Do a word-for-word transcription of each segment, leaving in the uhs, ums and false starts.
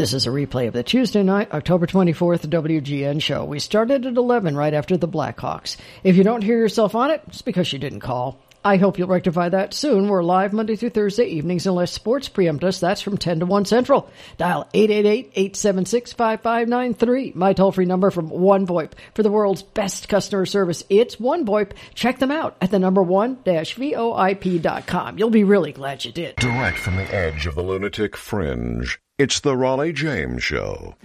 This is a replay of the Tuesday night, October twenty-fourth W G N show. We started at eleven right after the Blackhawks. If you don't hear yourself on it, it's because you didn't call. I hope you'll rectify that soon. We're live Monday through Thursday evenings unless sports preempt us. That's from ten to one Central. Dial eight eight eight, eight seven six, five five nine three. My toll-free number from OneVoIP. For the world's best customer service, it's OneVoIP. Check them out at the number one dash V O I P dot com. You'll be really glad you did. Direct from the edge of the lunatic fringe, it's the Raleigh James Show.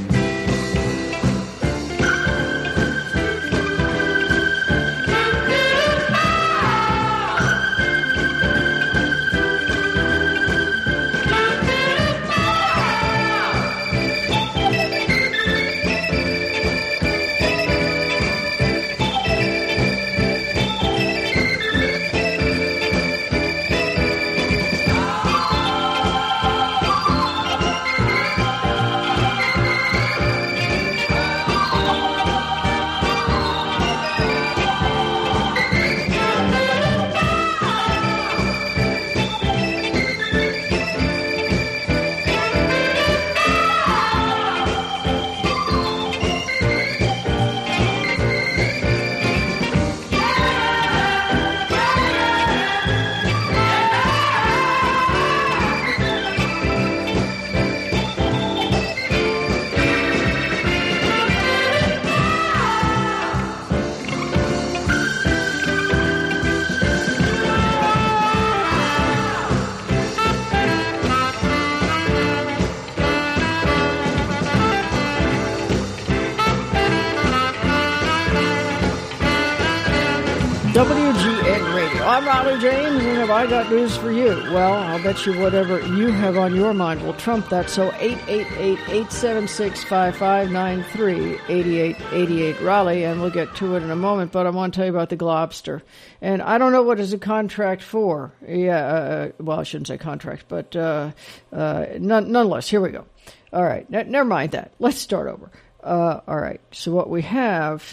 W G N Radio. I'm Raleigh James, and have I got news for you? Well, I'll bet you whatever you have on your mind will trump that. So eight eight eight, eight seven six, five five nine three, eight eight eight eight Raleigh, and we'll get to it in a moment, but I want to tell you about the Globster. And I don't know what is a contract for. Yeah, uh, well, I shouldn't say contract, but uh, uh, none, nonetheless, here we go. All right, n- never mind that. Let's start over. Uh, all right, so what we have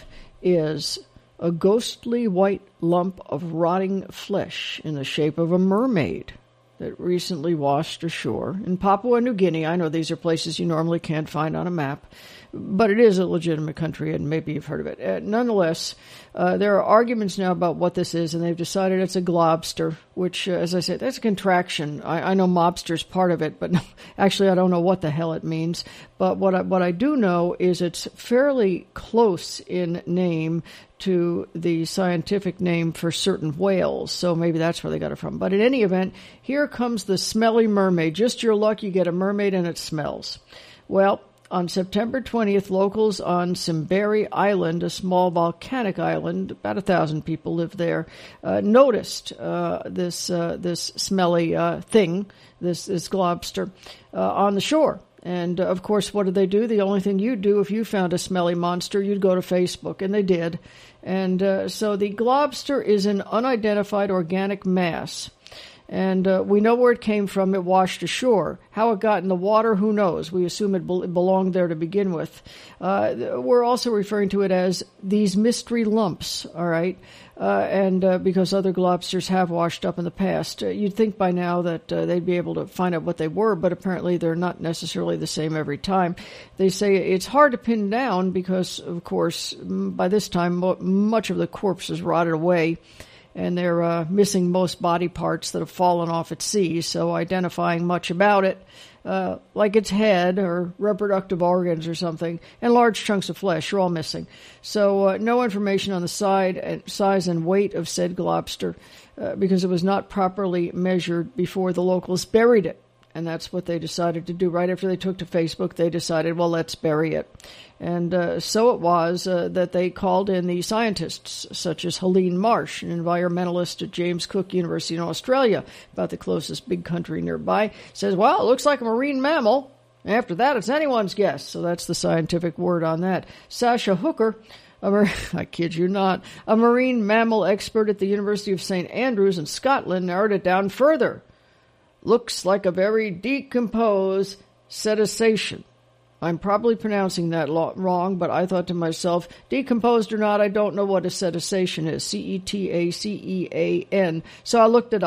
is a ghostly white lump of rotting flesh in the shape of a mermaid that recently washed ashore in Papua New Guinea. I know these are places you normally can't find on a map, but it is a legitimate country, and maybe you've heard of it. Uh, nonetheless, uh, there are arguments now about what this is, and they've decided it's a globster, which, uh, as I said, that's a contraction. I, I know mobster's part of it, but no, actually I don't know what the hell it means. But what I, what I do know is it's fairly close in name to the scientific name for certain whales, so maybe that's where they got it from. But in any event, here comes the smelly mermaid. Just your luck, you get a mermaid and it smells. Well, on September twentieth, locals on Simberi Island, a small volcanic island, about a thousand people live there, uh, noticed uh, this uh, this smelly uh, thing, this, this globster, uh, on the shore. And, uh, of course, what did they do? The only thing you'd do if you found a smelly monster, you'd go to Facebook, and they did. And uh, so the globster is an unidentified organic mass. And uh, we know where it came from. It washed ashore. How it got in the water, who knows? We assume it be- belonged there to begin with. Uh, we're also referring to it as these mystery lumps, all right? Uh, and uh, because other globsters have washed up in the past, uh, you'd think by now that uh, they'd be able to find out what they were, but apparently they're not necessarily the same every time. They say it's hard to pin down because, of course, by this time, mo- much of the corpse is rotted away, and they're uh, missing most body parts that have fallen off at sea, so identifying much about it, uh, like its head or reproductive organs or something, and large chunks of flesh are all missing. So uh, no information on the side, and size and weight of said globster uh, because it was not properly measured before the locals buried it. And that's what they decided to do. Right after they took to Facebook, they decided, well, let's bury it. And uh, so it was uh, that they called in the scientists, such as Helene Marsh, an environmentalist at James Cook University in Australia, about the closest big country nearby, says, well, it looks like a marine mammal. After that, it's anyone's guess. So that's the scientific word on that. Sasha Hooker, a mar- I kid you not, a marine mammal expert at the University of Saint Andrews in Scotland, narrowed it down further. Looks like a very decomposed cetacean. I'm probably pronouncing that lo- wrong, but I thought to myself, decomposed or not, I don't know what a cetacean is. C E T A C E A N. So I looked it up.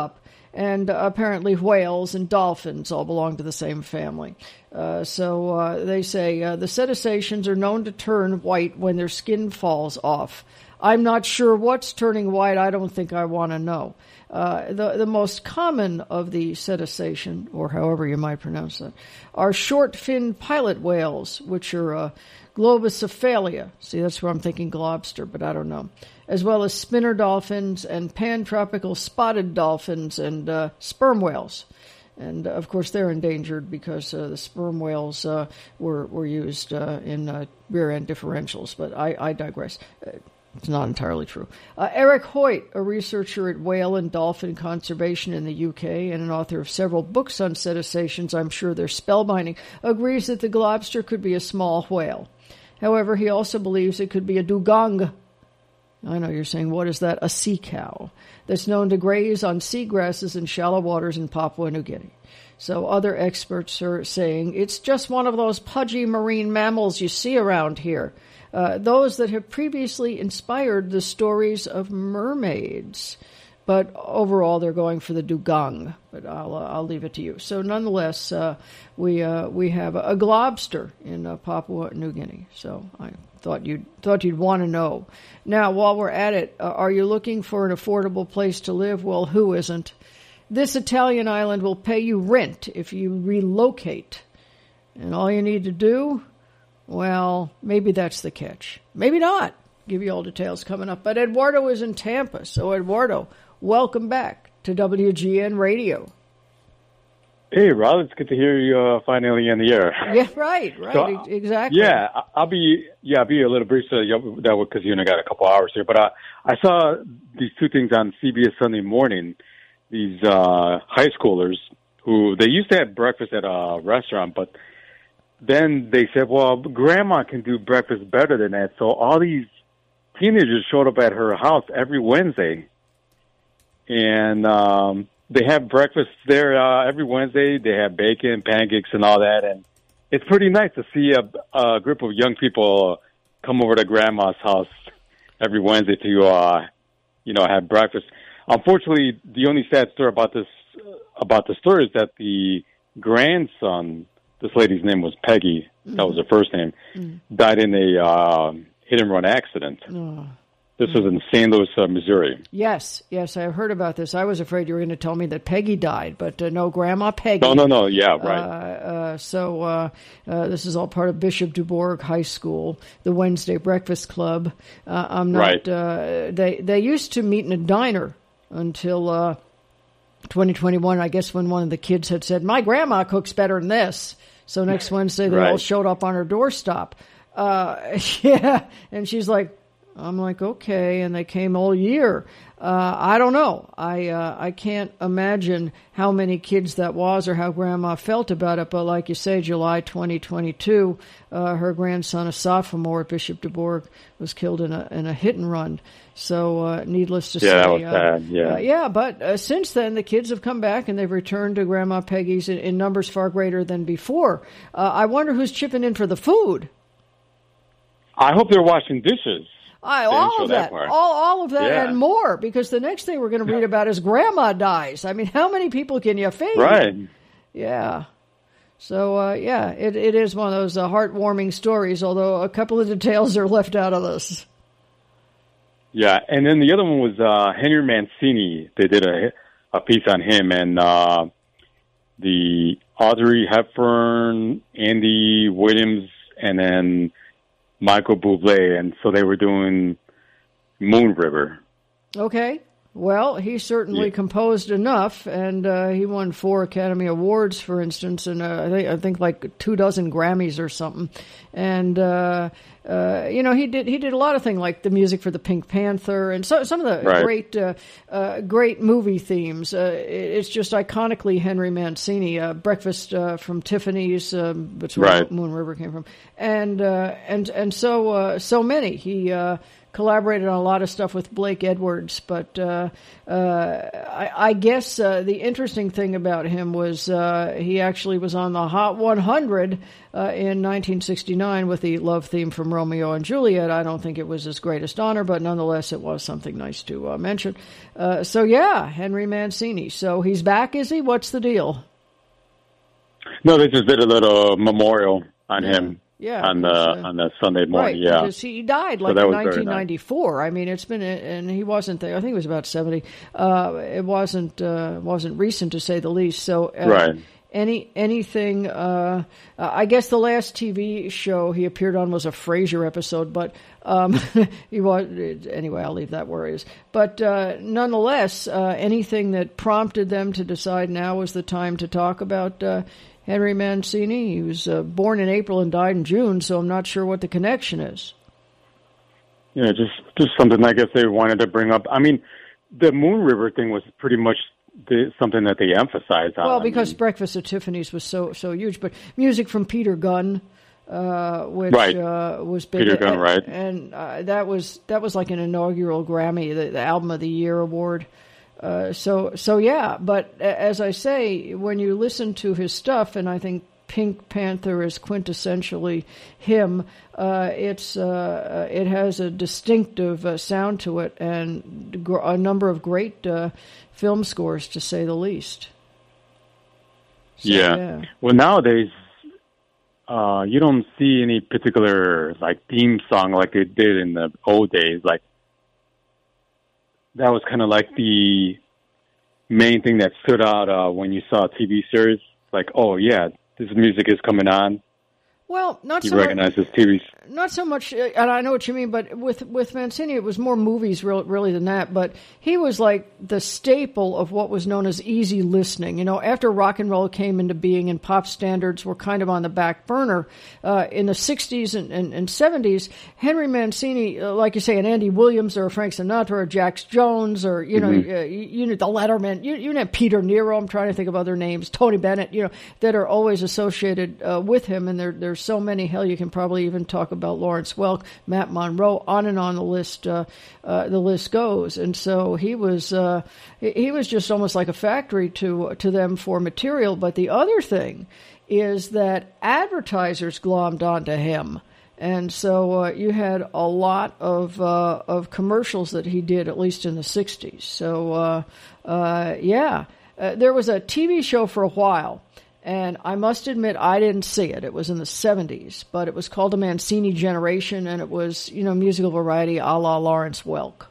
and uh, apparently whales and dolphins all belong to the same family. Uh, so uh, they say uh, the cetaceans are known to turn white when their skin falls off. I'm not sure what's turning white. I don't think I want to know. Uh, the, the most common of the cetacean, or however you might pronounce that, are short-finned pilot whales, which are uh, Globicephalia. See, that's where I'm thinking lobster, but I don't know. As well as spinner dolphins and pan-tropical spotted dolphins and uh, sperm whales. And, uh, of course, they're endangered because uh, the sperm whales uh, were, were used uh, in uh, rear-end differentials. But I, I digress. Uh, It's not entirely true. Uh, Eric Hoyt, a researcher at whale and dolphin conservation in the U K and an author of several books on cetaceans, I'm sure they're spellbinding, agrees that the globster could be a small whale. However, he also believes it could be a dugong. I know you're saying, what is that? A sea cow that's known to graze on seagrasses in shallow waters in Papua New Guinea. So other experts are saying it's just one of those pudgy marine mammals you see around here. Uh, those that have previously inspired the stories of mermaids. But overall, they're going for the dugong. But I'll uh, I'll leave it to you. So nonetheless, uh, we uh, we have a globster in uh, Papua New Guinea. So I thought you'd thought you'd want to know. Now, while we're at it, uh, are you looking for an affordable place to live? Well, who isn't? This Italian island will pay you rent if you relocate, and all you need to do. Well, maybe that's the catch. Maybe not. Give you all details coming up. But Eduardo is in Tampa. So, Eduardo, welcome back to W G N Radio. Hey, Rob. It's good to hear you uh, finally in the air. Yeah, right, right, so, exactly. Yeah, I'll be yeah, I'll be a little brief so that because you only got a couple hours here. But uh, I saw these two things on C B S Sunday Morning. These uh, high schoolers who they used to have breakfast at a restaurant, but then they said, well, Grandma can do breakfast better than that. So all these teenagers showed up at her house every Wednesday. And um, they have breakfast there uh, every Wednesday. They have bacon, pancakes, and all that. And it's pretty nice to see a, a group of young people come over to Grandma's house every Wednesday to, uh, you know, have breakfast. Unfortunately, the only sad story about this, about the story is that the grandson, this lady's name was Peggy, mm-hmm. that was her first name, mm-hmm. died in a uh, hit-and-run accident. Oh. This was in Saint Louis, uh, Missouri. Yes, yes, I heard about this. I was afraid you were going to tell me that Peggy died, but uh, no, Grandma Peggy. No, no, no, yeah, right. Uh, uh, so uh, uh, this is all part of Bishop DuBourg High School, the Wednesday Breakfast Club. Uh, I'm not. Right. Uh, they they used to meet in a diner until uh, twenty twenty-one, I guess, when one of the kids had said, "My grandma cooks better than this." So next Wednesday, they right. all showed up on her doorstep. Uh, yeah, and she's like, I'm like, okay, and they came all year. Uh, I don't know. I uh, I can't imagine how many kids that was or how Grandma felt about it. But like you say, July twenty twenty-two, uh, her grandson, a sophomore at Bishop DuBourg, was killed in a in a hit and run. So uh, needless to yeah, say, that was uh, sad. Yeah, uh, yeah. But uh, since then, the kids have come back and they've returned to Grandma Peggy's in, in numbers far greater than before. Uh, I wonder who's chipping in for the food. I hope they're washing dishes. I, all of that, that all all of that yeah. and more, because the next thing we're going to read about is Grandma dies. I mean, how many people can you feed? Right. Yeah. So, uh, yeah, it, it is one of those uh, heartwarming stories, although a couple of details are left out of this. Yeah, and then the other one was uh, Henry Mancini. They did a, a piece on him, and uh, the Audrey Hepburn, Andy Williams, and then Michael Bublé, and so they were doing Moon River. Okay. Well, he certainly yeah. composed enough, and uh, he won four Academy Awards, for instance, and uh, I, think, I think like two dozen Grammys or something. And uh, uh, you know, he did he did a lot of things like the music for the Pink Panther and so, some of the right. great uh, uh, great movie themes. Uh, it's just iconically Henry Mancini. Uh, Breakfast uh, from Tiffany's, um, that's where right. Moon River came from, and uh, and and so uh, so many. He. Uh, collaborated on a lot of stuff with Blake Edwards. But uh, uh, I, I guess uh, the interesting thing about him was uh, he actually was on the Hot one hundred uh, in nineteen sixty-nine with the love theme from Romeo and Juliet. I don't think it was his greatest honor, but nonetheless, it was something nice to uh, mention. Uh, so, yeah, Henry Mancini. So he's back, is he? What's the deal? No, they just did a little memorial on yeah. him yeah, on the uh, on the Sunday morning. Right, yeah, because he died like so in nineteen ninety-four. Nice. I mean, it's been, and he wasn't there. I think he was about seventy. Uh, it wasn't uh, wasn't recent to say the least. So, uh, right. Any anything? Uh, I guess the last T V show he appeared on was a Frasier episode, but um, he was anyway. I'll leave that where it is. But uh, nonetheless, uh, anything that prompted them to decide now was the time to talk about uh, Henry Mancini. He was uh, born in April and died in June, so I'm not sure what the connection is. Yeah, just just something I guess they wanted to bring up. I mean, the Moon River thing was pretty much the, something that they emphasized on. Well, because I mean, Breakfast at Tiffany's was so so huge, but music from Peter Gunn, uh, which right. uh, was big. Peter Gunn, and, right? And uh, that was that was like an inaugural Grammy, the, the Album of the Year award. Uh, so so yeah, but as I say, when you listen to his stuff, and I think Pink Panther is quintessentially him. Uh, it's uh, it has a distinctive uh, sound to it, and a number of great uh, film scores, to say the least. So, yeah. yeah. Well, nowadays, uh, you don't see any particular like theme song like they did in the old days. Like that was kind of like the main thing that stood out uh, when you saw a T V series. Like, oh yeah, this music is coming on. Well, not you so recognize this T V. Not so much, and I know what you mean, but with with Mancini, it was more movies real, really than that. But he was like the staple of what was known as easy listening. You know, after rock and roll came into being and pop standards were kind of on the back burner, uh, in the sixties and, and, and seventies, Henry Mancini, uh, like you say, an Andy Williams or a Frank Sinatra or Jax Jones or, you know, mm-hmm. uh, you, you know, the Letterman, you, you know, Peter Nero, I'm trying to think of other names, Tony Bennett, you know, that are always associated uh, with him. And there, there's so many. Hell, you can probably even talk about Lawrence Welk, Matt Monroe, on and on the list. Uh, uh, the list goes, and so he was. Uh, he was just almost like a factory to to them for material. But the other thing is that advertisers glommed onto him, and so uh, you had a lot of uh, of commercials that he did, at least in the sixties. So uh, uh, yeah, uh, there was a T V show for a while. And I must admit, I didn't see it. It was in the seventies, but it was called The Mancini Generation, and it was, you know, musical variety a la Lawrence Welk.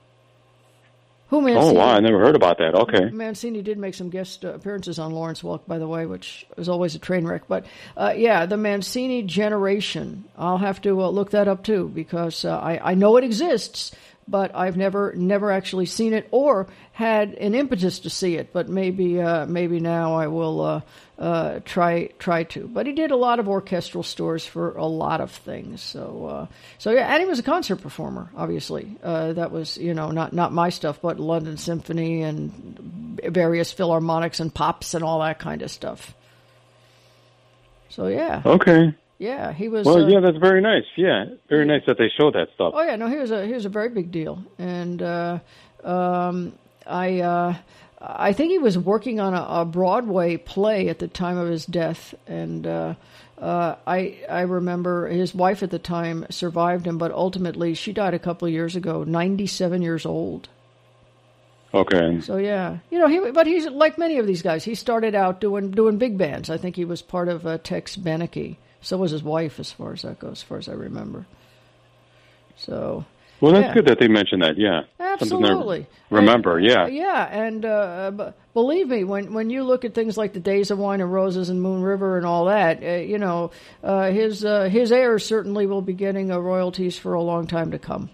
Who Mancini, oh, wow, I never heard about that. Okay. Mancini did make some guest uh, appearances on Lawrence Welk, by the way, which was always a train wreck. But, uh, yeah, The Mancini Generation. I'll have to uh, look that up, too, because uh, I, I know it exists, but I've never never actually seen it or had an impetus to see it. But maybe uh, maybe now I will uh, uh, try try to. But he did a lot of orchestral scores for a lot of things. So uh, so yeah, and he was a concert performer. Obviously, uh, that was you know not not my stuff, but London Symphony and various philharmonics and pops and all that kind of stuff. So yeah. Okay. Yeah, he was. Well, uh, yeah, that's very nice. Yeah, very nice that they show that stuff. Oh yeah, no, he was a he was a very big deal, and uh, um, I uh, I think he was working on a, a Broadway play at the time of his death, and uh, uh, I I remember his wife at the time survived him, but ultimately she died a couple of years ago, ninety-seven years old. Okay. So yeah, you know, he but he's like many of these guys. He started out doing doing big bands. I think he was part of uh, Tex Beneke. So was his wife, as far as that goes, as far as I remember. So, well, that's yeah. good that they mentioned that. Yeah, absolutely. Remember, and, yeah, uh, yeah, and uh, b- believe me, when when you look at things like the Days of Wine and Roses and Moon River and all that, uh, you know, uh, his uh, his heirs certainly will be getting uh, royalties for a long time to come.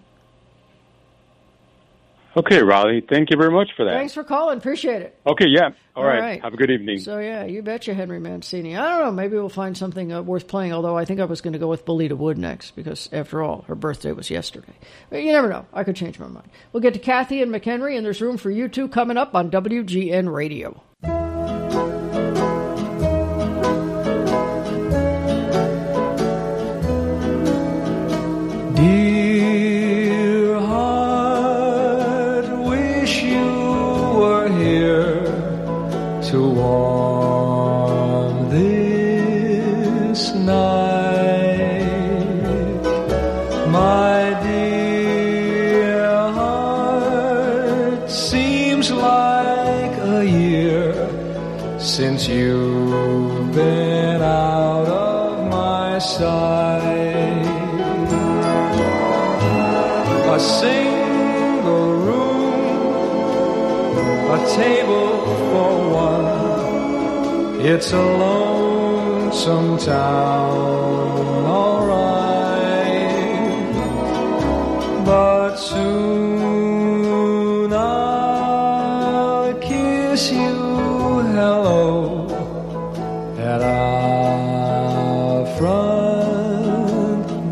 Okay, Raleigh, thank you very much for that. Thanks for calling. Appreciate it. Okay, yeah. All, All right. right. Have a good evening. So, yeah, you betcha, Henry Mancini. I don't know. Maybe we'll find something uh, worth playing, although I think I was going to go with Belita Wood next because, after all, her birthday was yesterday. But you never know. I could change my mind. We'll get to Kathy and McHenry, and there's room for you two coming up on W G N Radio. Dear My dear heart, seems like a year since you've been out of my sight. A single room, a table for one. It's a lonesome town, all right. But soon I'll kiss you hello at our front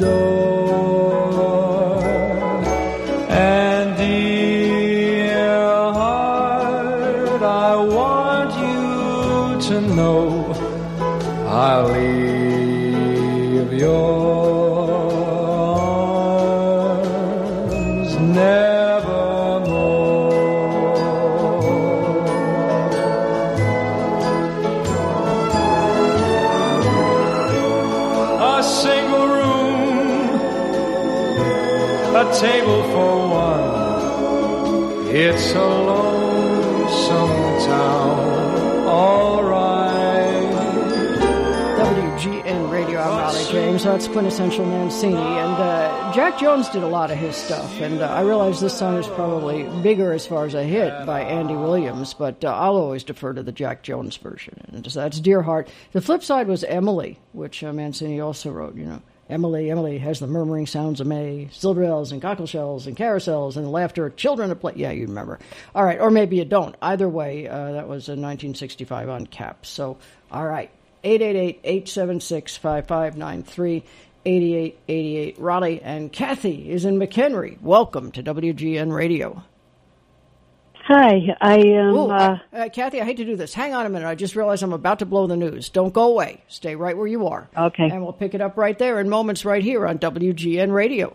door. And dear heart, I want you to know I'll leave your arms nevermore. A single room, a table for one. It's a lonesome town, all right. W G N Radio, I'm Raleigh James. That's Quintessential Mancini. And uh, Jack Jones did a lot of his stuff. And uh, I realize this song is probably bigger as far as a hit by Andy Williams, but uh, I'll always defer to the Jack Jones version. And so that's Dear Heart. The flip side was Emily, which uh, Mancini also wrote, you know. Emily, Emily has the murmuring sounds of May, silverbells and cockle shells and carousels and the laughter of children at play. Yeah, you remember. All right, or maybe you don't. Either way, uh, that was in nineteen sixty-five on Cap. So, all right, eight eight eight, eight seven six, five five nine three, eight eight eight eight. Raleigh and Kathy is in McHenry. Welcome to W G N Radio. Hi, I am... Ooh, uh, uh, Kathy, I hate to do this. Hang on a minute. I just realized I'm about to blow the news. Don't go away. Stay right where you are. Okay. And we'll pick it up right there in moments right here on W G N Radio.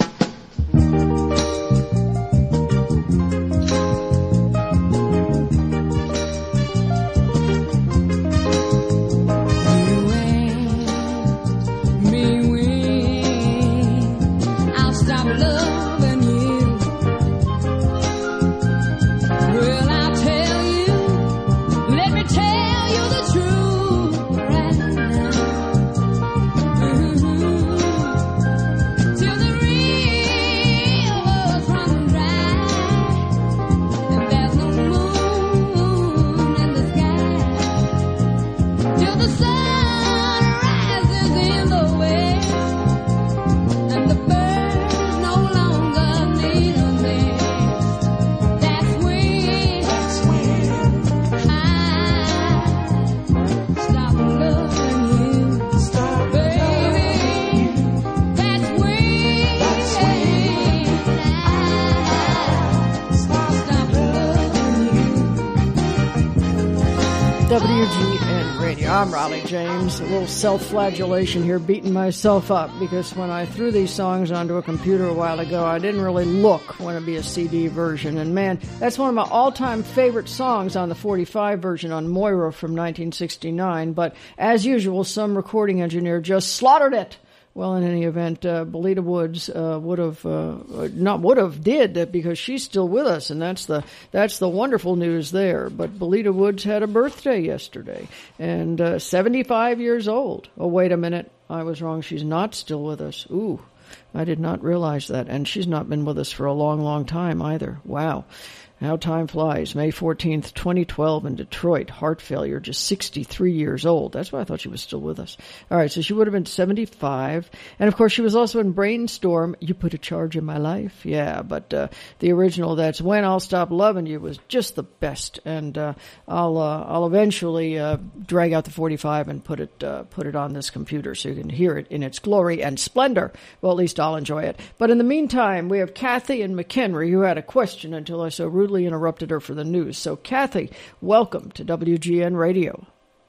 W G N Radio. I'm Raleigh James. A little self-flagellation here, beating myself up, because when I threw these songs onto a computer a while ago, I didn't really look when it'd be a C D version. And man, that's one of my all-time favorite songs on the forty-five version on Moira from nineteen sixty-nine. But as usual, some recording engineer just slaughtered it. Well, in any event, uh, Belita Woods uh, would have, uh, not would have, did, uh, because she's still with us, and that's the that's the wonderful news there. But Belita Woods had a birthday yesterday, and uh, seventy-five years old. Oh, wait a minute. I was wrong. She's not still with us. Ooh, I did not realize that. And she's not been with us for a long, long time either. Wow. How time flies. May fourteenth, twenty twelve in Detroit. Heart failure, just sixty-three years old. That's why I thought she was still with us. All right, so she would have been seventy-five. And, of course, she was also in Brainstorm. You Put a Charge in My Life. Yeah, but uh, the original, That's When I'll Stop Loving You, was just the best. And uh, I'll uh, I'll eventually uh, drag out the forty-five and put it uh, put it on this computer so you can hear it in its glory and splendor. Well, at least I'll enjoy it. But in the meantime, we have Kathy in McHenry, who had a question until I so rudely interrupted her for the news. So, Kathy, welcome to W G N Radio.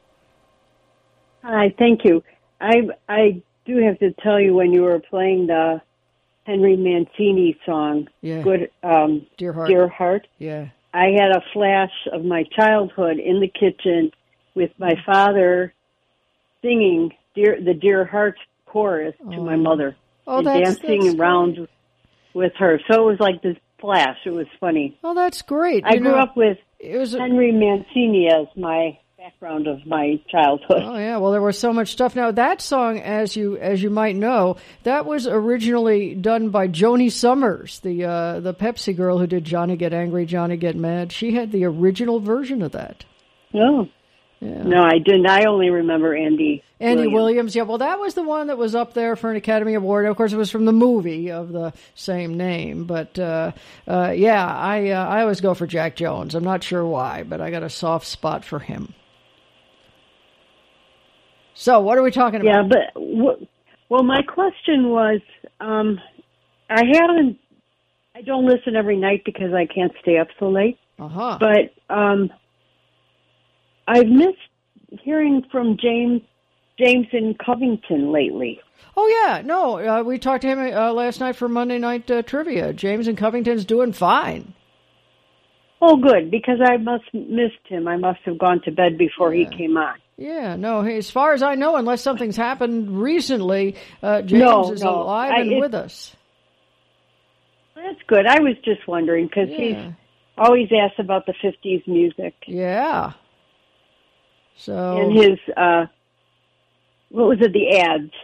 Hi, thank you. I I do have to tell you, when you were playing the Henry Mancini song, yeah. Good um, Dear Heart. Dear Heart, yeah, I had a flash of my childhood in the kitchen with my father singing Dear the Dear Heart chorus to Oh. my mother. Oh, and that's- dancing that's around great. with her. So it was like this flash. It was funny. Oh, that's great. I You grew know, up with it was a- Henry Mancini as my background of my childhood. Oh yeah, well there was so much stuff. Now that song, as you as you might know, that was originally done by Joni Summers, the uh, the Pepsi girl who did Johnny Get Angry, Johnny Get Mad. She had the original version of that. No. Yeah. No, I didn't. I only remember Andy Andy Williams. Williams. Yeah, well that was the one that was up there for an Academy Award. Of course, it was from the movie of the same name. But uh, uh, yeah, I uh, I always go for Jack Jones. I'm not sure why, but I got a soft spot for him. So, what are we talking about? Yeah, but w- well, my question was, um, I haven't. I don't listen every night because I can't stay up so late. Uh-huh. But um, I've missed hearing from James James in Covington lately. Oh, yeah. No, uh, we talked to him uh, last night for Monday Night uh, Trivia. James in Covington's doing fine. Oh, good, because I must missed him. I must have gone to bed before Yeah. he came on. Yeah, no, he- as far as I know, unless something's happened recently, uh, James No, is no. alive I- and it- with us. That's good. I was just wondering because Yeah. he's always asked about the fifties music Yeah. So, and his, uh, what was it, the ads?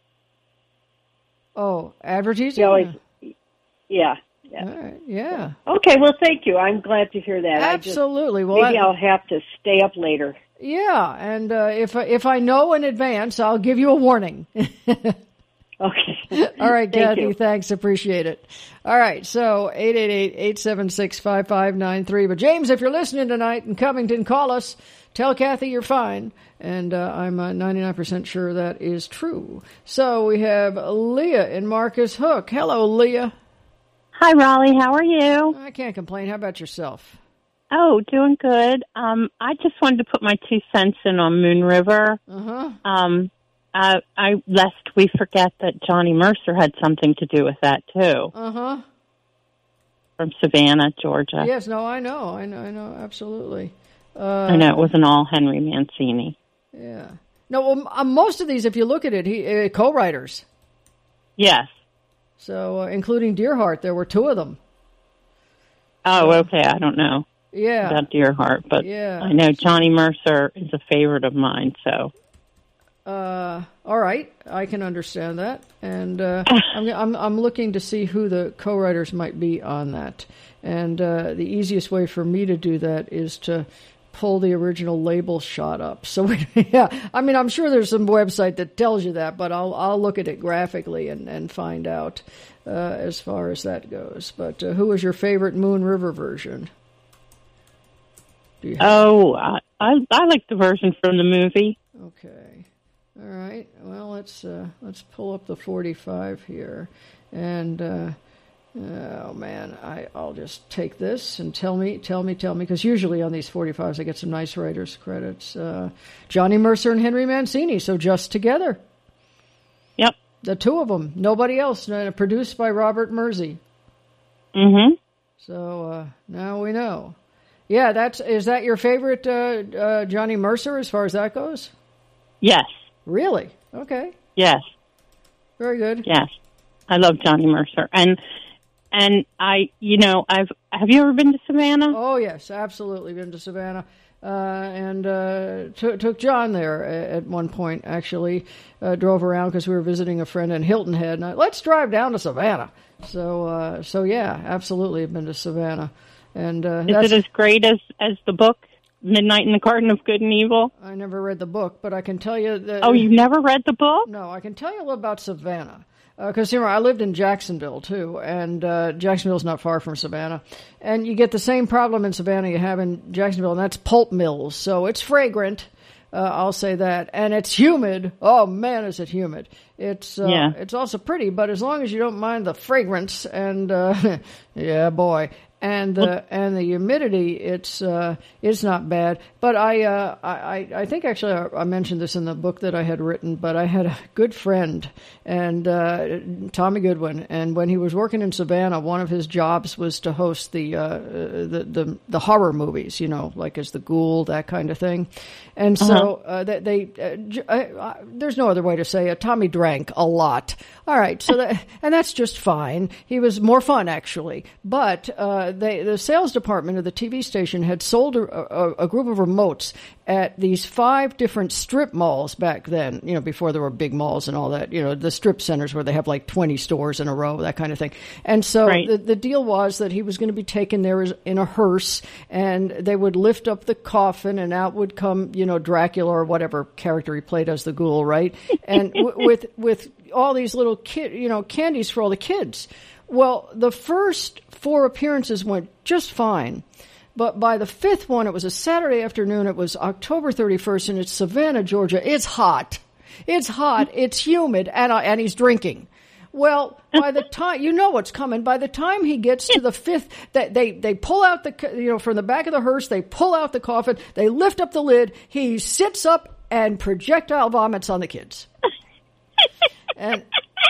oh, advertising? He always, yeah. All yeah. right, yeah. Okay, well, thank you. I'm glad to hear that. Absolutely. I just, Well, maybe I- I'll have to stay up later. Yeah, and uh, if if I know in advance, I'll give you a warning. Okay. All right, Thank Kathy, you. thanks. Appreciate it. All right, so eight eight eight, eight seven six, five five nine three. But, James, if you're listening tonight in Covington, call us. Tell Kathy you're fine. And uh, I'm uh, ninety-nine percent sure that is true. So we have Leah in Marcus Hook. Hello, Leah. Hi, Raleigh. How are you? I can't complain. How about yourself? Oh, doing good. Um, I just wanted to put my two cents in on Moon River. Uh-huh. Um, uh, I lest we forget that Johnny Mercer had something to do with that too, Uh-huh. from Savannah, Georgia. Yes, no, I know. I know, I know, absolutely. Uh, I know it wasn't all Henry Mancini. Yeah. No, well, uh, most of these, if you look at it, he uh, co-writers. Yes. So, uh, including Deerheart, there were two of them. Oh, okay. I don't know Yeah. about Deerheart, but Yeah. I know Johnny Mercer is a favorite of mine. So Uh, all right, I can understand that, and uh, I'm, I'm I'm looking to see who the co-writers might be on that. And uh, the easiest way for me to do that is to pull the original label shot up. So we, yeah, I mean, I'm sure there's some website that tells you that, but I'll I'll look at it graphically and and find out uh, as far as that goes. But uh, who was your favorite Moon River version? Do you have- oh, I I, I like the version from the movie. Okay. All right. Well, let's uh, let's pull up the forty-five here, and uh, oh man, I I'll just take this and tell me, tell me, tell me, because usually on these forty-fives I get some nice writers credits. Uh, Johnny Mercer and Henry Mancini, so just together, Yep. the two of them, nobody else. Uh, produced by Robert Mersey. Mm-hmm. So uh, now we know. Yeah, that's is that your favorite uh, uh, Johnny Mercer as far as that goes? Yes. Really? Okay. Yes. Very good. Yes, I love Johnny Mercer, and and I, you know, I've have you ever been to Savannah? Oh yes, absolutely. Been to Savannah, uh, and uh, t- took John there at one point. Actually, uh, drove around because we were visiting a friend in Hilton Head. And I, let's drive down to Savannah. So, uh, so yeah, absolutely, have been to Savannah, and uh, Is that's, it as great as as the book Midnight in the Garden of Good and Evil? I never read the book, but I can tell you that. Oh, you've never read the book? No, I can tell you a little about Savannah. Because, uh, you know, I lived in Jacksonville, too, and uh, Jacksonville's not far from Savannah. And you get the same problem in Savannah you have in Jacksonville, and that's pulp mills. So it's fragrant, uh, I'll say that. And it's humid. Oh, man, is it humid. It's uh, Yeah. it's also pretty, but as long as you don't mind the fragrance, and, uh, yeah, boy. And the and the humidity, it's uh, it's not bad. But I, uh, I I think actually I, I mentioned this in the book that I had written. But I had a good friend, and uh, Tommy Goodwin, and when he was working in Savannah, one of his jobs was to host the uh, the, the the horror movies, you know, like as the Ghoul, that kind of thing. And so uh, they, they uh, uh, there's no other way to say it. Tommy drank a lot. All right, so that, and that's just fine. He was more fun actually, but uh, they, the sales department of the T V station had sold a, a, a group of remotes at these five different strip malls back then. You know, before there were big malls and all that. You know, the strip centers where they have like twenty stores in a row, that kind of thing. And so right. the, the deal was that he was going to be taken there in a hearse, and they would lift up the coffin, and out would come, you know, Dracula or whatever character he played as the Ghoul, right? And w- with with all these little kid, you know, candies for all the kids. Well, the first four appearances went just fine. But by the fifth one, it was a Saturday afternoon. It was October thirty-first, and it's Savannah, Georgia. It's hot. It's hot. It's humid, and I, and he's drinking. Well, by the time, you know what's coming. By the time he gets to the fifth, they, they, they pull out the, you know, from the back of the hearse, they pull out the coffin, they lift up the lid, he sits up and projectile vomits on the kids. And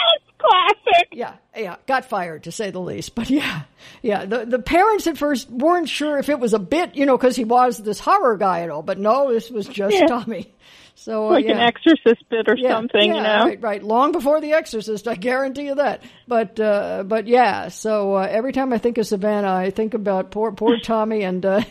classic. Yeah, yeah, got fired to say the least. But yeah, yeah, the the parents at first weren't sure if it was a bit, you know, because he was this horror guy and all. But no, this was just yeah. Tommy. So uh, like yeah. an Exorcist bit or yeah, something, yeah, you know. Right, right. Long before The Exorcist, I guarantee you that. But uh, but yeah. So uh, every time I think of Savannah, I think about poor poor Tommy and uh,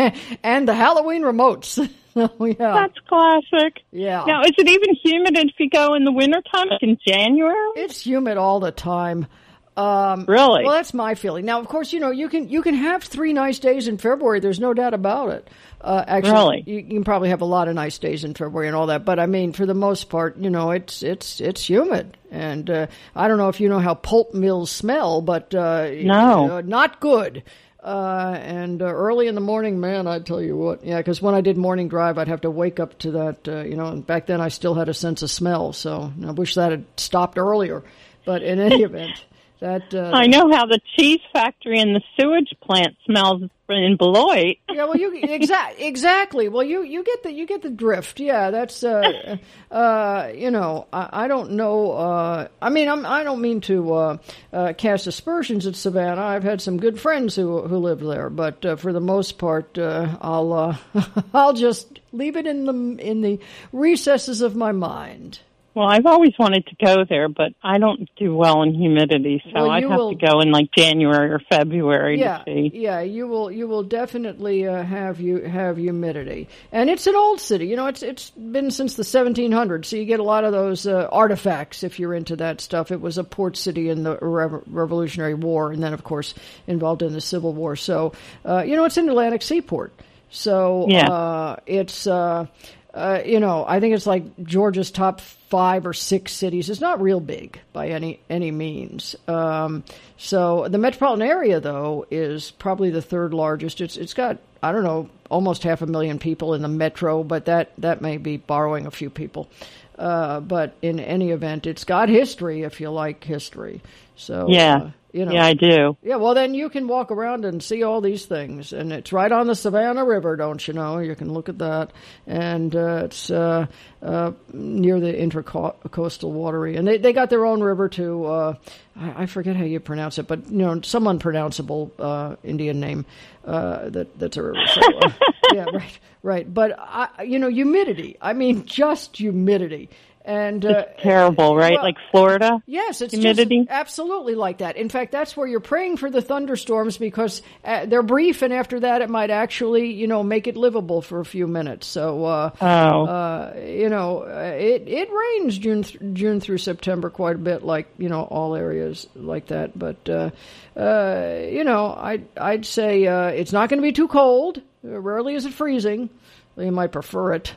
and the Halloween remotes. Oh, yeah. That's classic. Yeah. Now, is it even humid if you go in the wintertime, like in January? It's humid all the time. Um, really? Well, that's my feeling. Now, of course, you know, you can you can have three nice days in February. There's no doubt about it. Uh, actually, really? you, you can probably have a lot of nice days in February and all that. But I mean, for the most part, you know, it's it's it's humid, and uh, I don't know if you know how pulp mills smell, but uh, no, uh, not good. Uh, and uh, early in the morning, man, I tell you what, yeah, because when I did morning drive, I'd have to wake up to that, uh, you know, and back then I still had a sense of smell, so I wish that had stopped earlier. But in any event, that... Uh, I know how the cheese factory and the sewage plant smells in Beloit. Yeah, well, you exa- exactly. Well, you, you get the you get the drift. Yeah, that's uh, uh, you know, I, I don't know. Uh, I mean, I'm, I don't mean to uh, uh, cast aspersions at Savannah. I've had some good friends who who live there, but uh, for the most part, uh, I'll uh, I'll just leave it in the in the recesses of my mind. Well, I've always wanted to go there, but I don't do well in humidity, so well, I'd have will, to go in like January or February yeah, to see. Yeah, you will. You will definitely uh, have you have humidity, and it's an old city. You know, it's it's been since the seventeen hundreds, so you get a lot of those uh, artifacts if you're into that stuff. It was a port city in the Re- Revolutionary War, and then of course involved in the Civil War. So uh, you know, it's an Atlantic seaport. So yeah. uh, it's. Uh, Uh, you know, I think it's like Georgia's top five or six cities. It's not real big by any any means. Um, so the metropolitan area, though, is probably the third largest. It's it's got, I don't know, almost half a million people in the metro, but that, that may be borrowing a few people. Uh, but in any event, it's got history if you like history. So yeah. Uh, You know. Yeah, I do. Yeah, well, then you can walk around and see all these things. And it's right on the Savannah River, don't you know? You can look at that. And uh, it's uh, uh, near the Intercoastal Watery. And they, they got their own river, too. Uh, I, I forget how you pronounce it, but, you know, some unpronounceable uh, Indian name uh, that that's a river. So, uh, yeah, right, right. But, I, you know, humidity. I mean, just humidity. And uh, it's terrible, right? Well, like Florida? Yes, it's humidity? Just absolutely like that. In fact, that's where you're praying for the thunderstorms because uh, they're brief, and after that, it might actually, you know, make it livable for a few minutes. So, uh, oh. uh, you know, it it rains June th- June through September quite a bit, like you know, all areas like that. But uh, uh, you know, I'd I'd say uh, it's not going to be too cold. Rarely is it freezing. You might prefer it.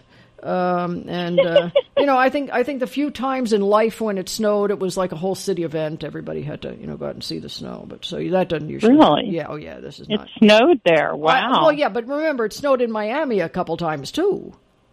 Um, and, uh, you know, I think, I think the few times in life when it snowed, it was like a whole city event. Everybody had to, you know, go out and see the snow. But so that doesn't usually. Really? Yeah. Oh, yeah. This is it not. It snowed there. Wow. I, well, yeah. But remember, it snowed in Miami a couple times, too.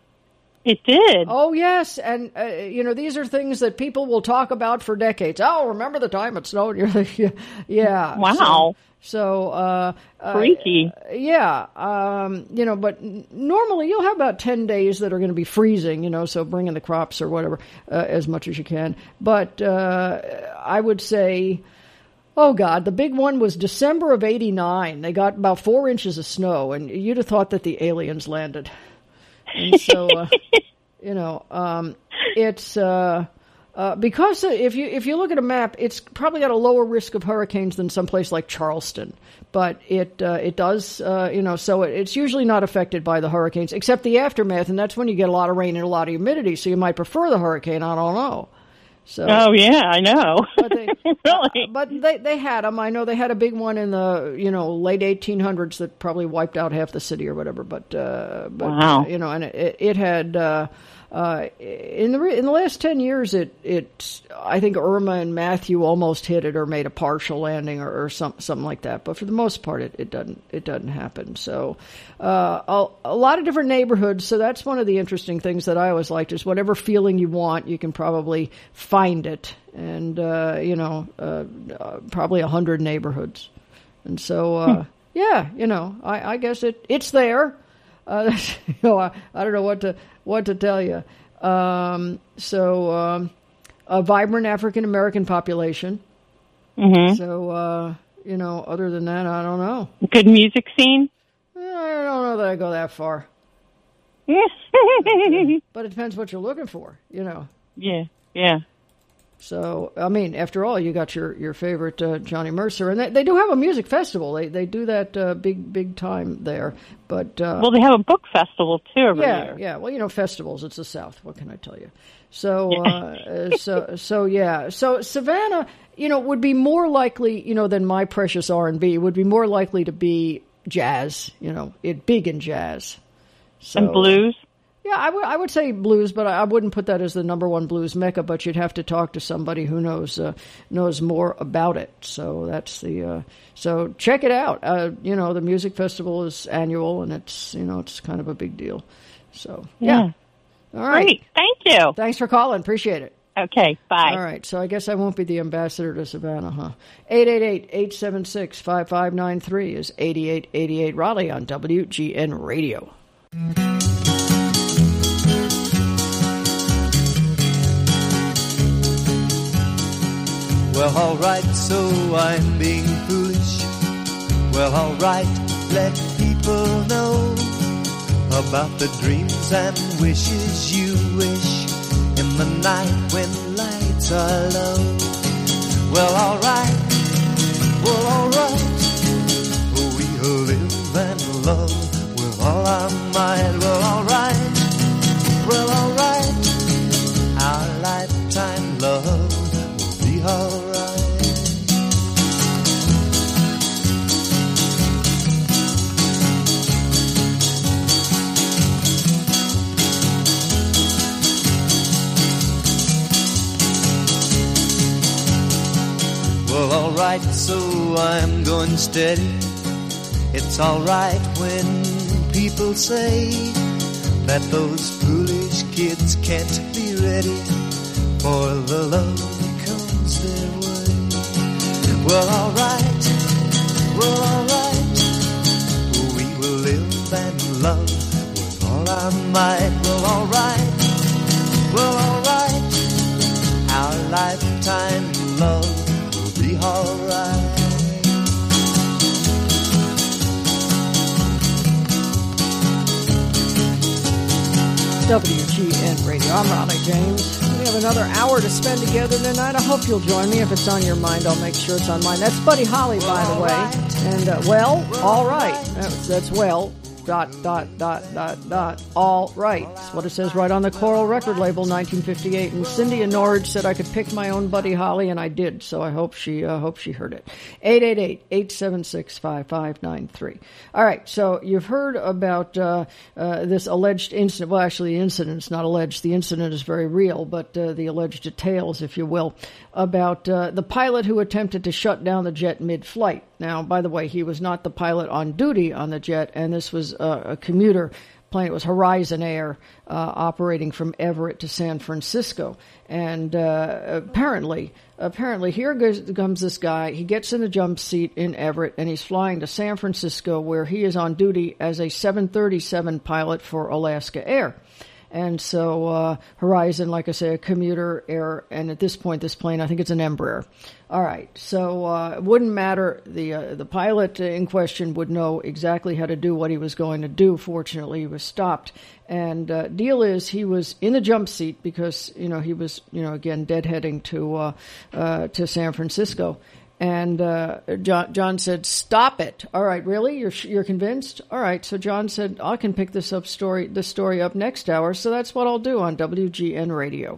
It did. Oh, yes. And, uh, you know, these are things that people will talk about for decades. Oh, remember the time it snowed? You're like, yeah. yeah. Wow. So, So, uh, freaky. Uh, yeah. Um, you know, but n- normally you'll have about ten days that are going to be freezing, you know, so bring in the crops or whatever, uh, as much as you can. But, uh, I would say, oh God, the big one was December of eighty-nine. They got about four inches of snow, and you'd have thought that the aliens landed. And so, uh, you know, um, it's, uh, Uh, because if you if you look at a map, it's probably got a lower risk of hurricanes than someplace like Charleston, but it uh, it does uh, you know so it, it's usually not affected by the hurricanes except the aftermath, and that's when you get a lot of rain and a lot of humidity. So you might prefer the hurricane. I don't know. So oh yeah, I know. But they, really, uh, but they they had them. I know they had a big one in the you know late eighteen hundreds that probably wiped out half the city or whatever. But uh, but wow. uh, you know, and it it had. Uh, Uh, in the in the last ten years, it it I think Irma and Matthew almost hit it or made a partial landing or, or some, something like that. But for the most part, it, it doesn't it doesn't happen. So uh, a, a lot of different neighborhoods. So that's one of the interesting things that I always liked is whatever feeling you want, you can probably find it. And uh, you know, uh, uh, probably a hundred neighborhoods. And so uh, hmm. yeah, you know, I, I guess it it's there. Uh, you know, I, I don't know what to what to tell you. Um, so, um, a vibrant African American population. Mm-hmm. So, uh, you know, other than that, I don't know. Good music scene. I don't know that I go that far. but, uh, but it depends what you're looking for. You know. Yeah. Yeah. So, I mean, after all, you got your, your favorite uh, Johnny Mercer. And they, they do have a music festival. They they do that uh, big, big time there. But uh, well, they have a book festival, too, every yeah, year. Yeah, well, you know, festivals, it's the South. What can I tell you? So, uh, so, so yeah. So, Savannah, you know, would be more likely, you know, than My Precious R and B, would be more likely to be jazz, you know, it big in jazz. So, and blues? Yeah, I would I would say blues, but I wouldn't put that as the number one blues mecca. But you'd have to talk to somebody who knows uh, knows more about it. So that's the uh, so check it out. Uh, you know, the music festival is annual, and it's you know it's kind of a big deal. So yeah, yeah. All right. Great, thank you. Thanks for calling. Appreciate it. Okay, bye. All right, so I guess I won't be the ambassador to Savannah, huh? eight eight eight, eight seven six, five five nine three is eighty-eight eighty-eight Raleigh on W G N Radio. Well, alright, so I'm being foolish. Well, alright, let people know about the dreams and wishes you wish in the night when lights are low. Well, alright, well, alright, we'll live and love with all our might. Well, alright, well, alright, our lifetime love will be alright. Well, alright, so I'm going steady. It's alright when people say that those foolish kids can't be ready for the love that comes their way. Well, alright, well, alright, we will live and love with all our might. Well, alright, well, alright, our lifetime love be alright. W G N Radio. I'm Raleigh James. We have another hour to spend together tonight. I hope you'll join me. If it's on your mind, I'll make sure it's on mine. That's Buddy Holly, by the way. And, uh, well, all right. That's, that's well, dot, dot, dot, dot, dot, all right. That's what it says right on the Coral record label, nineteen fifty-eight. And Cindy in Norwich said I could pick my own Buddy Holly, and I did. So I hope she, uh, hope she heard it. eight eight eight, eight seven six, five five nine three. All right. So you've heard about, uh, uh, this alleged incident. Well, actually, the incident's not alleged. The incident is very real, but, uh, the alleged details, if you will, about, uh, the pilot who attempted to shut down the jet mid-flight. Now, by the way, he was not the pilot on duty on the jet, and this was uh, a commuter plane. It was Horizon Air uh, operating from Everett to San Francisco. And uh, apparently, apparently, here goes, comes this guy. He gets in the jump seat in Everett, and he's flying to San Francisco, where he is on duty as a seven thirty-seven pilot for Alaska Air. And so uh, Horizon, like I say, a commuter air, and at this point, this plane, I think it's an Embraer. All right, so uh, it wouldn't matter. The uh, the pilot in question would know exactly how to do what he was going to do. Fortunately, he was stopped. And uh, deal is, he was in the jump seat because, you know, he was, you know, again, deadheading to uh, uh, to San Francisco. And uh, John, John said, "Stop it!" All right, really? You're you're convinced? All right. So John said, "I can pick this up story this story up next hour." So that's what I'll do on W G N Radio.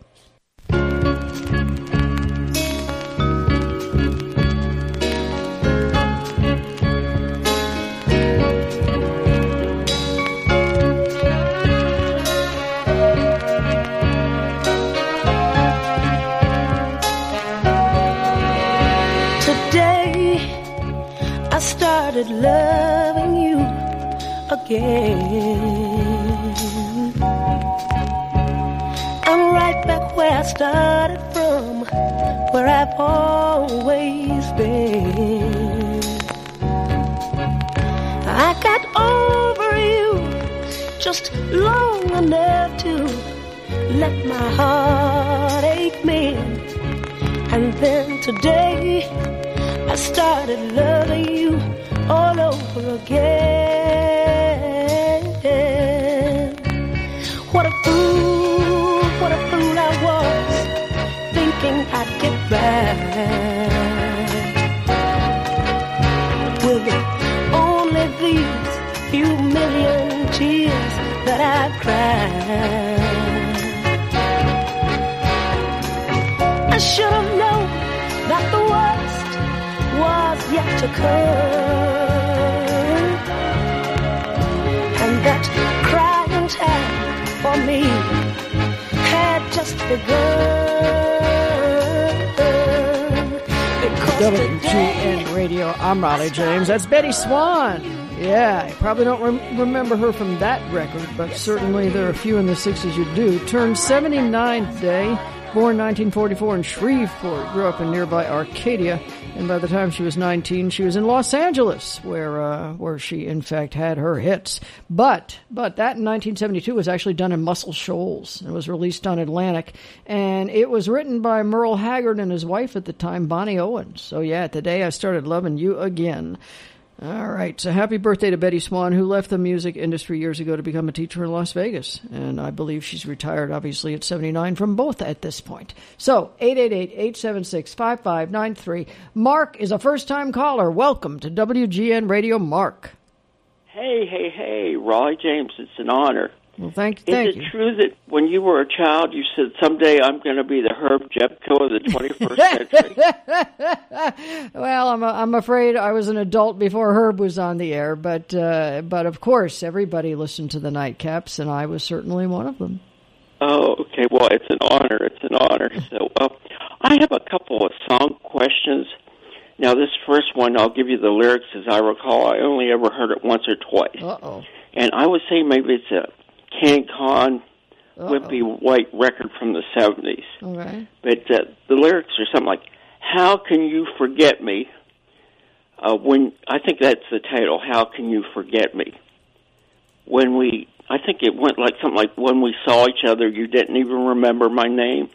I started loving you again. I'm right back where I started from, where I've always been. I got over you just long enough to let my heart ache mend. And then today I started loving you all over again. What a fool, what a fool I was, thinking I'd get back. With only these few million tears that I've cried, I should have known that the worst was yet to come, and that crying time for me had just begun. W G N Radio, I'm Raleigh James. That's Betty Swan. Yeah, you probably don't rem- remember her from that record, but certainly there are a few in the sixties you do. Turned seventy-nine today. Born nineteen forty-four in Shreveport, grew up in nearby Arcadia, and by the time she was nineteen, she was in Los Angeles, where uh, where she, in fact, had her hits. But but that in nineteen seventy-two was actually done in Muscle Shoals. It was released on Atlantic, and it was written by Merle Haggard and his wife at the time, Bonnie Owens. So yeah, today I started loving you again. All right, so happy birthday to Betty Swan, who left the music industry years ago to become a teacher in Las Vegas. And I believe she's retired, obviously, at seventy-nine from both at this point. So, eight eight eight, eight seven six, five five nine three. Mark is a first-time caller. Welcome to W G N Radio, Mark. Hey, hey, hey, Raleigh James, it's an honor. Well, thank, thank you. Is it true that when you were a child, you said, someday I'm going to be the Herb Jepko of the twenty-first century? Well, I'm, I'm afraid I was an adult before Herb was on the air, but, uh, but of course, everybody listened to the Nightcaps, and I was certainly one of them. Oh, okay. Well, it's an honor. It's an honor. So uh, I have a couple of song questions. Now, this first one, I'll give you the lyrics as I recall. I only ever heard it once or twice. Uh-oh. And I would say maybe it's a CanCon Wimpy White record from the seventies. All right. But uh, the lyrics are something like, how can you forget me? Uh, when I think that's the title, How Can You Forget Me? When we, I think it went like something like, when we saw each other, you didn't even remember my name.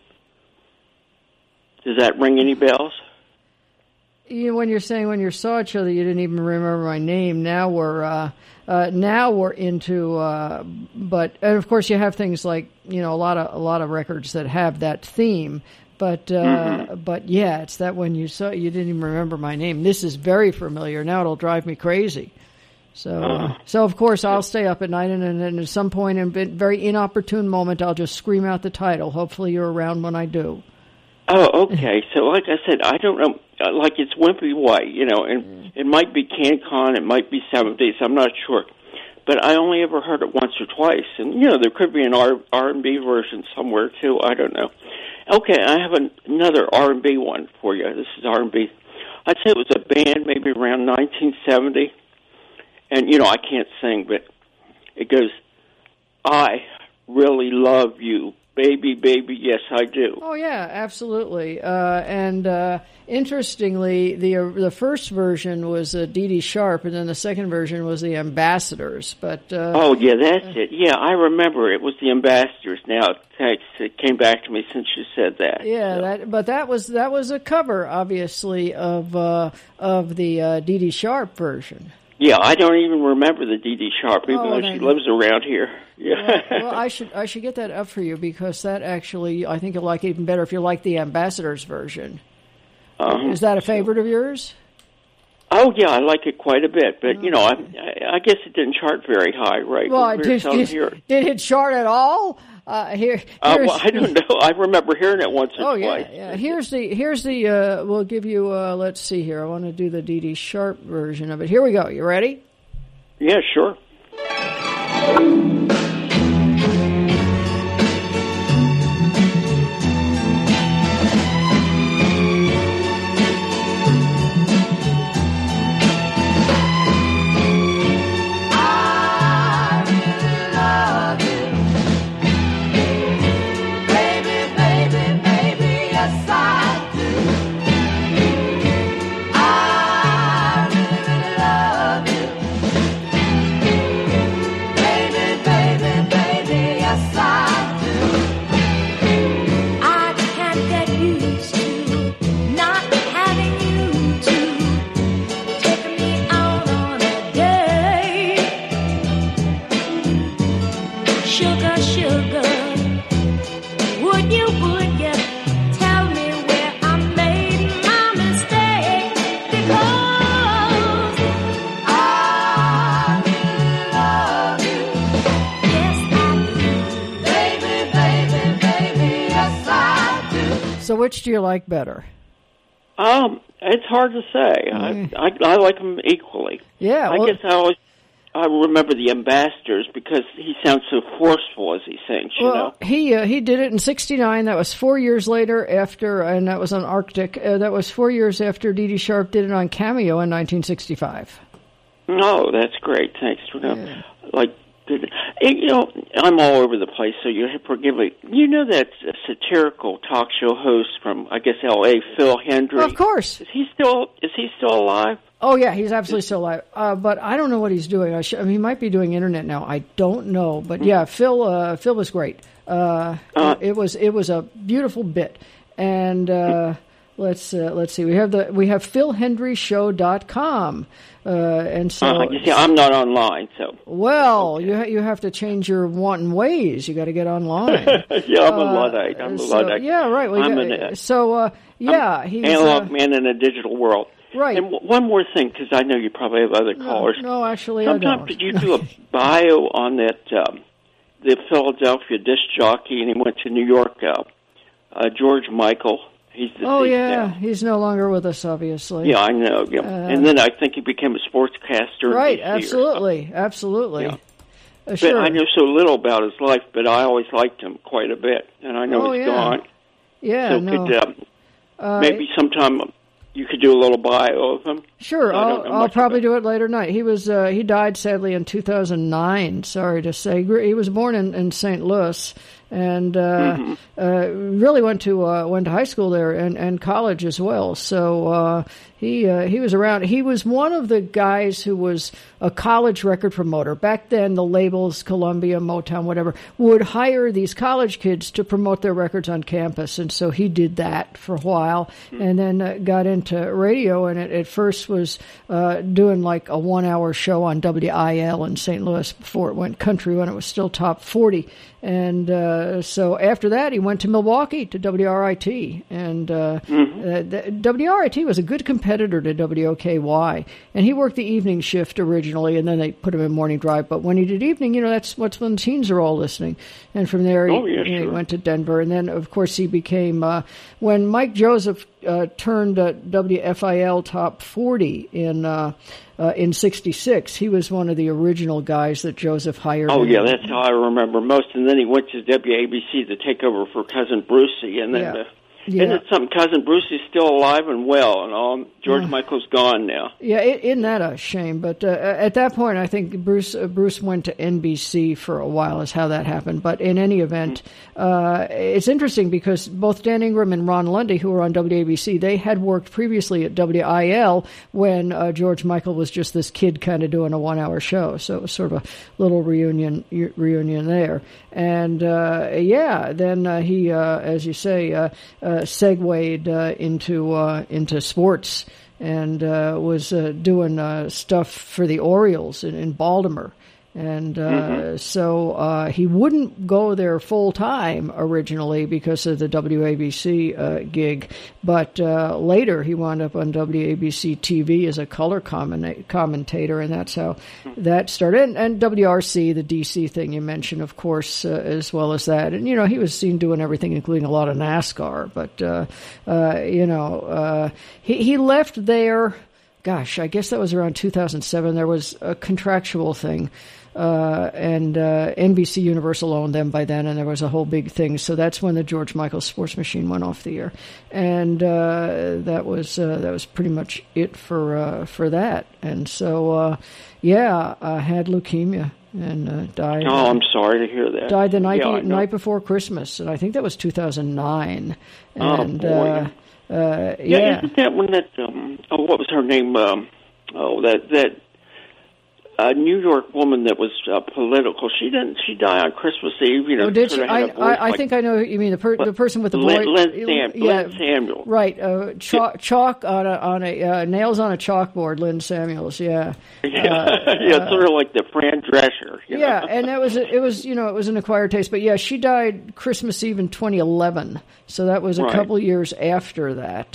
Does that ring any bells? You know, when you're saying when you saw each other, you didn't even remember my name. Now we're uh, uh, now we're into, uh, but and of course you have things like, you know, a lot of a lot of records that have that theme. But uh, mm-hmm. but yeah, it's that when you saw you didn't even remember my name. This is very familiar. Now it'll drive me crazy. So uh, so of course I'll stay up at night, and then at some point in a very inopportune moment, I'll just scream out the title. Hopefully you're around when I do. Oh, okay. So, like I said, I don't know. Like, it's Wimpy White, you know, and mm. it might be CanCon, it might be seventies, I'm not sure. But I only ever heard it once or twice. And, you know, there could be an R- R&B version somewhere, too. I don't know. Okay, I have an, another R and B one for you. This is R and B. I'd say it was a band maybe around nineteen seventy. And, you know, I can't sing, but it goes, I really love you. Baby, baby, yes, I do. Oh, yeah, absolutely. Uh, and uh, interestingly, the uh, the first version was uh, Dee Dee Sharp, and then the second version was the Ambassadors. But uh, oh, yeah, that's uh, it. Yeah, I remember it was the Ambassadors. Now, thanks. It came back to me since you said that. Yeah, so. that, but that was that was a cover, obviously, of uh, of the uh, Dee Dee Sharp version. Yeah, I don't even remember the Dee Dee Sharp, even oh, though she lives around here. Yeah. Well, well, I should I should get that up for you because that actually I think you'll like it even better if you like the Ambassadors version. Um, Is that a favorite of yours? Oh yeah, I like it quite a bit, but you know, I, I guess it didn't chart very high, right? Well, did, did, did it chart at all? Uh, here, uh, well, I don't know. I remember hearing it once or oh, twice. yeah, yeah. Here's the here's the. Uh, we'll give you. Uh, let's see here. I want to do the Dee Dee Sharp version of it. Here we go. You ready? Yeah, sure. So which do you like better? Um, it's hard to say. Mm. I, I I like them equally. Yeah, I well, guess I always I remember the Ambassadors because he sounds so forceful as he sings. You well, know, he uh, he did it in sixty-nine. That was four years later after, and that was on Arctic. Uh, that was four years after Dee Dee Sharp did it on Cameo in nineteen sixty-five. Oh, that's great. Thanks for that. Yeah. Like. You know, I'm all over the place, so you forgive me. You know that satirical talk show host from, I guess, L A, Phil Hendry? Of course. Is he still Is he still alive? Oh, yeah, he's absolutely still alive. Uh, but I don't know what he's doing. I, sh- I mean, he might be doing internet now. I don't know. But, yeah, Phil uh, Phil was great. Uh, uh, it was it was a beautiful bit. And uh, let's uh, let's see. We have the we have phil hendry show dot com. Uh, and so, uh, you see, I'm not online, so. Well, okay. you ha- you have to change your wanton ways. You got to get online. yeah, I'm a Luddite. I'm so, a Luddite. Yeah, right. Well, I'm got, an, so, uh, yeah, I'm he's analog uh, man in a digital world. Right. And w- one more thing, because I know you probably have other callers. No, no actually, Sometimes I don't. Did you do a bio on that um, the Philadelphia disc jockey, and he went to New York? Uh, uh, George Michael. He's oh, yeah. Now. He's no longer with us, obviously. Yeah, I know. Yeah. Uh, and then I think he became a sportscaster. Right, absolutely. Absolutely. Yeah. Uh, sure. But I know so little about his life, but I always liked him quite a bit. And I know oh, he's yeah. gone. Yeah, so no. could, um, uh, maybe sometime you could do a little bio of him. Sure, I'll, I'll probably do it later tonight. He was uh, he died, sadly, in two thousand nine, sorry to say. He was born in, in Saint Louis. And uh, mm-hmm. uh, really went to uh, went to high school there and, and college as well. So uh, he uh, he was around. He was one of the guys who was a college record promoter. Back then, the labels, Columbia, Motown, whatever, would hire these college kids to promote their records on campus. And so he did that for a while, mm-hmm. and then uh, got into radio. And it, at first was uh, doing like a one-hour show on W I L in Saint Louis before it went country when it was still top forty. And uh, so after that, he went to Milwaukee to W R I T. And uh, mm-hmm. uh, the, W R I T was a good competitor to W O K Y. And he worked the evening shift originally, and then they put him in morning drive. But when he did evening, you know, that's what's when teens are all listening. And from there, he, oh, yeah, he sure. went to Denver. And then, of course, he became, uh, when Mike Joseph uh, turned uh, W F I L top forty in uh, uh, in sixty-six, he was one of the original guys that Joseph hired. Oh, yeah, that's how I remember most. And then he went to W A B C to take over for Cousin Brucey. And then yeah. the, Yeah. Isn't it something? Cousin Bruce is still alive and well, and all. George Yeah. Michael's gone now. Yeah, it, isn't that a shame? But uh, at that point, I think Bruce uh, Bruce went to N B C for a while, is how that happened. But in any event, uh, it's interesting because both Dan Ingram and Ron Lundy, who were on W A B C, they had worked previously at W I L when uh, George Michael was just this kid kind of doing a one-hour show. So it was sort of a little reunion reunion there. And uh, yeah, then uh, he, uh, as you say, uh, uh, segued uh, into uh, into sports. And uh, was uh, doing uh, stuff for the Orioles in, in Baltimore. And uh, mm-hmm. so uh, he wouldn't go there full time originally because of the W A B C uh, gig. But uh, later he wound up on W A B C T V as a color comment- commentator, and that's how that started. And, and W R C, the D C thing you mentioned, of course, uh, as well as that. And, you know, he was seen doing everything, including a lot of NASCAR. But, uh, uh, you know, uh, he, he left there, gosh, I guess that was around two thousand seven. There was a contractual thing. Uh, and uh, N B C Universal owned them by then, and there was a whole big thing. So that's when the George Michael Sports Machine went off the air, and uh, that was uh, that was pretty much it for uh, for that. And so, uh, yeah, I had leukemia and uh, died. Oh, I'm sorry to hear that. Died the night yeah, be- night before Christmas, and I think that was two thousand nine. And, oh boy. Uh, uh, yeah, yeah, isn't that when that? Um, oh, what was her name? Um, oh, that that. A New York woman that was uh, political. She didn't. She died on Christmas Eve. You know, oh, did she? I, I, like, I think I know. You mean the per, the person with the Lynn, boy? Lynn, Sam, yeah, Lynn Samuel. Right. Uh, chalk, chalk on a on a uh, nails on a chalkboard. Lynn Samuels. Yeah. Yeah, uh, yeah, uh, sort of like the Fran Drescher. You yeah, know? and that was it. Was you know it was an acquired taste, but yeah, she died Christmas Eve in twenty eleven. So that was a right. couple years after that.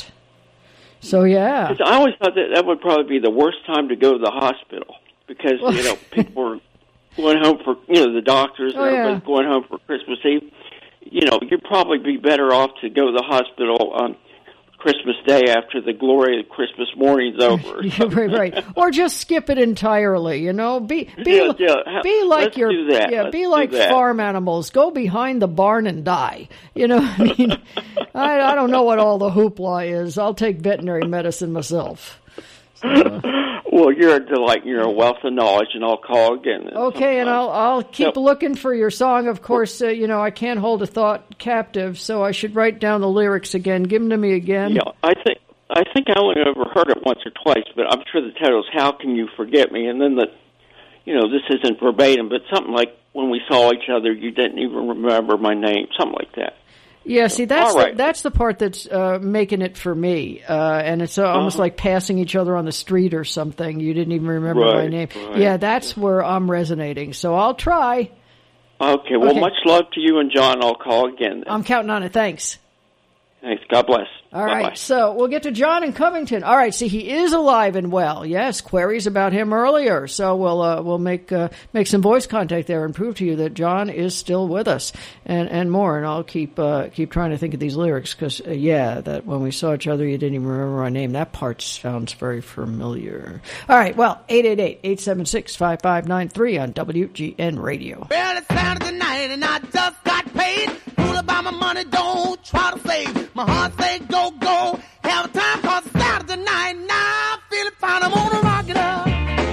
So yeah, I always thought that that would probably be the worst time to go to the hospital. Because, you know, people were going home for, you know, the doctors and oh, everybody's yeah. going home for Christmas Eve. You know, you'd probably be better off to go to the hospital on Christmas Day after the glory of Christmas morning's over. yeah, right, right. Or just skip it entirely, you know. Be be yeah, yeah. be like Let's your do that. yeah, Let's be like farm animals. Go behind the barn and die. You know, I mean, I, I don't know what all the hoopla is. I'll take veterinary medicine myself. So, uh, well, you're a delight. You're a wealth of knowledge, and I'll call again. Okay, and I'll I'll keep so, looking for your song. Of course, uh, you know I can't hold a thought captive, so I should write down the lyrics again. Give them to me again. Yeah, I think I think I only ever heard it once or twice, but I'm sure the title is "How Can You Forget Me?" And then the, you know, this isn't verbatim, but something like when we saw each other, you didn't even remember my name, something like that. Yeah, see, that's right. the, that's the part that's uh, making it for me, uh, and it's uh, almost uh-huh. like passing each other on the street or something. You didn't even remember right, my name. Right. Yeah, that's where I'm resonating. So I'll try. Okay, well, okay. much love to you and John. I'll call again then. I'm counting on it. Thanks. Thanks. God bless. All Bye-bye. right, so we'll get to John in Covington. All right, see, he is alive and well. Yes, queries about him earlier. So we'll uh, we'll make uh, make some voice contact there and prove to you that John is still with us, and and more. And I'll keep uh, keep trying to think of these lyrics because uh, yeah, that when we saw each other, you didn't even remember my name. That part sounds very familiar. All right, well, eight eight eight, eight seven six, five five nine three on W G N Radio. Well, it's Saturday night and I just got paid. Fool about my money, don't try to save. My heart say go, go. Have a time cause it's Saturday night. Now I'm feeling fine. I'm gonna rock it up.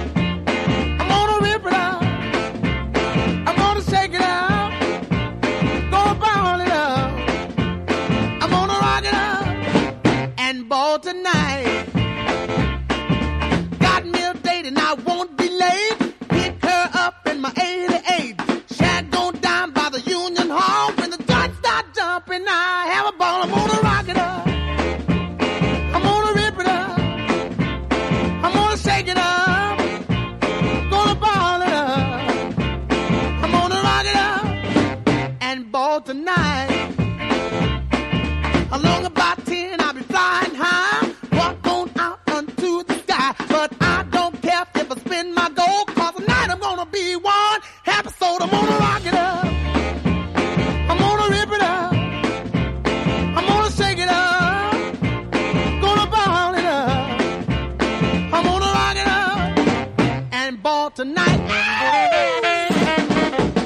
I'm gonna rip it up. I'm gonna shake it up. Gonna ball it up. I'm gonna rock it up. And ball tonight. Got me a date and I won't be late. Pick her up in my eighty-eight. Shad gonna dine by the Union Hall. When the guns start jumping, I have a ball. I'm gonna rock it up. I'm gonna rip it up. I'm gonna shake it up. Gonna ball it up. I'm gonna rock it up. And ball tonight. Along about ten, I'll be flying high. Walk on out unto the sky. But I don't care if I spend my gold. Cause tonight I'm gonna be one happy soul. I'm gonna rock it up. I'm gonna rip it up. I'm gonna shake it up. Gonna ball it up. I'm gonna rock it up. And ball tonight.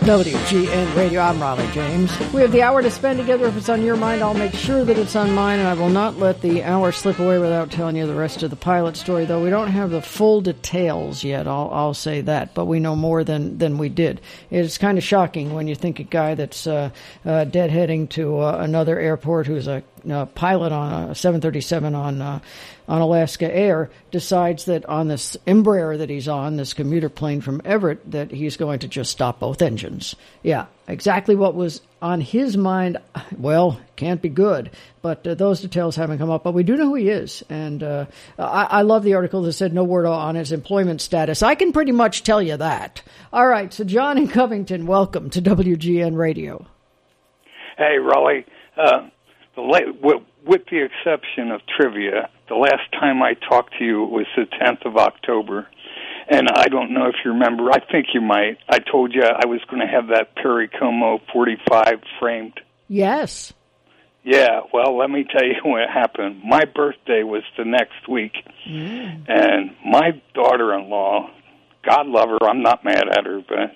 W G N Radio. I'm Raleigh James. We have the hour to spend together. If it's on your mind, I'll make sure that it's on mine, and I will not let the hour slip away without telling you the rest of the pilot story, though we don't have the full details yet, I'll, I'll say that, but we know more than, than we did. It's kind of shocking when you think a guy that's uh, uh, deadheading to uh, another airport who's a uh, pilot on a seven thirty-seven on uh, on Alaska Air decides that on this Embraer that he's on, this commuter plane from Everett, that he's going to just stop both engines. Yeah, exactly what was on his mind. Well, can't be good, but uh, those details haven't come up. But we do know who he is, and uh, I, I love the article that said no word on his employment status. I can pretty much tell you that. All right, so John in Covington, welcome to W G N Radio. Hey, Raleigh. Uh, the la- with, with the exception of trivia, the last time I talked to you was the tenth of October. And I don't know if you remember. I think you might. I told you I was going to have that Perry Como forty-five framed. Yes. Yeah, well, let me tell you what happened. My birthday was the next week. Mm. And my daughter-in-law, God love her, I'm not mad at her, but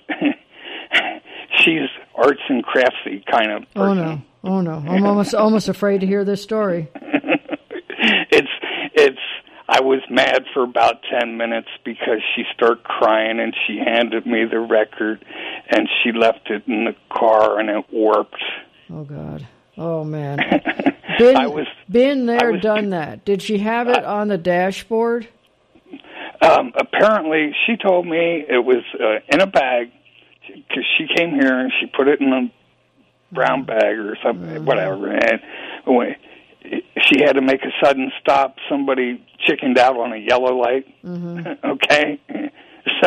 she's arts and craftsy kind of person. Oh, no. Oh, no. I'm almost almost afraid to hear this story. it's it's. I was mad for about ten minutes because she started crying and she handed me the record and she left it in the car and it warped. Oh, God. Oh, man. Been, I was, been there, was, done that. Did she have it uh, on the dashboard? Um, apparently, she told me it was uh, in a bag because she came here and she put it in a brown bag or something, uh-huh. whatever. And anyway, she had to make a sudden stop. Somebody chickened out on a yellow light. Mm-hmm. Okay, so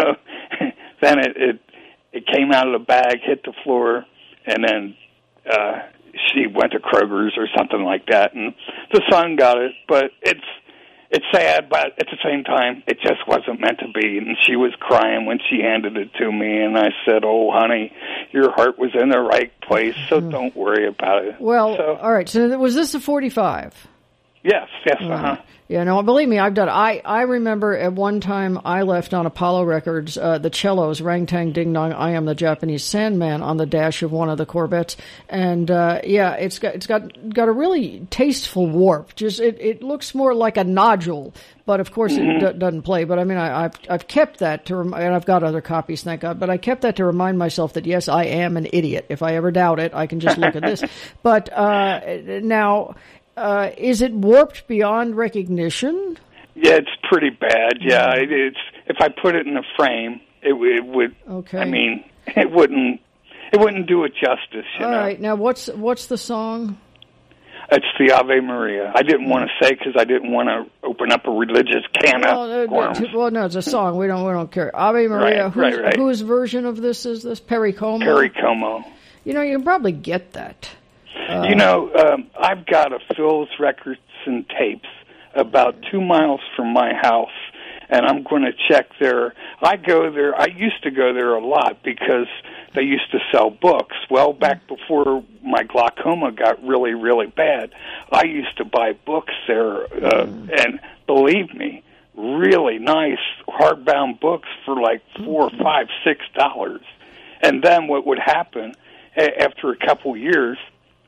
then it, it it came out of the bag, hit the floor, and then uh, she went to Kroger's or something like that, and the son got it. But it's it's sad, but at the same time, it just wasn't meant to be. And she was crying when she handed it to me, and I said, "Oh, honey, your heart was in the right place, so mm. don't worry about it." Well, so, all right. So was this a forty-five? Yes, yes, uh, uh-huh. Yeah, no, believe me, I've done. I I remember at one time I left on Apollo Records uh, the cellos, Rang Tang Ding Dong, I Am the Japanese Sandman on the dash of one of the Corvettes, and uh, yeah, it's got it's got got a really tasteful warp. Just it, it looks more like a nodule, but of course mm-hmm. it d- doesn't play. But I mean, I, I've I've kept that to rem- and I've got other copies, thank God. But I kept that to remind myself that yes, I am an idiot. If I ever doubt it, I can just look at this. But uh, now. Uh, is it warped beyond recognition? Yeah, it's pretty bad. Yeah, it, it's if I put it in a frame, it, it would. Okay. I mean, it wouldn't. It wouldn't do it justice. You All know? right. Now, what's what's the song? It's the Ave Maria. I didn't want to say because I didn't want to open up a religious can well, of uh, worms. Well, no, it's a song. We don't. We don't care. Ave Maria. Right, whose, right, right. whose version of this is this? Perry Como. Perry Como. You know, you can probably get that. Uh, you know, um, I've got a Phil's Records and Tapes about two miles from my house, and I'm going to check there. I go there. I used to go there a lot because they used to sell books. Well, back before my glaucoma got really, really bad, I used to buy books there, uh, and believe me, really nice hardbound books for like four, five, six dollars. And then what would happen after a couple years?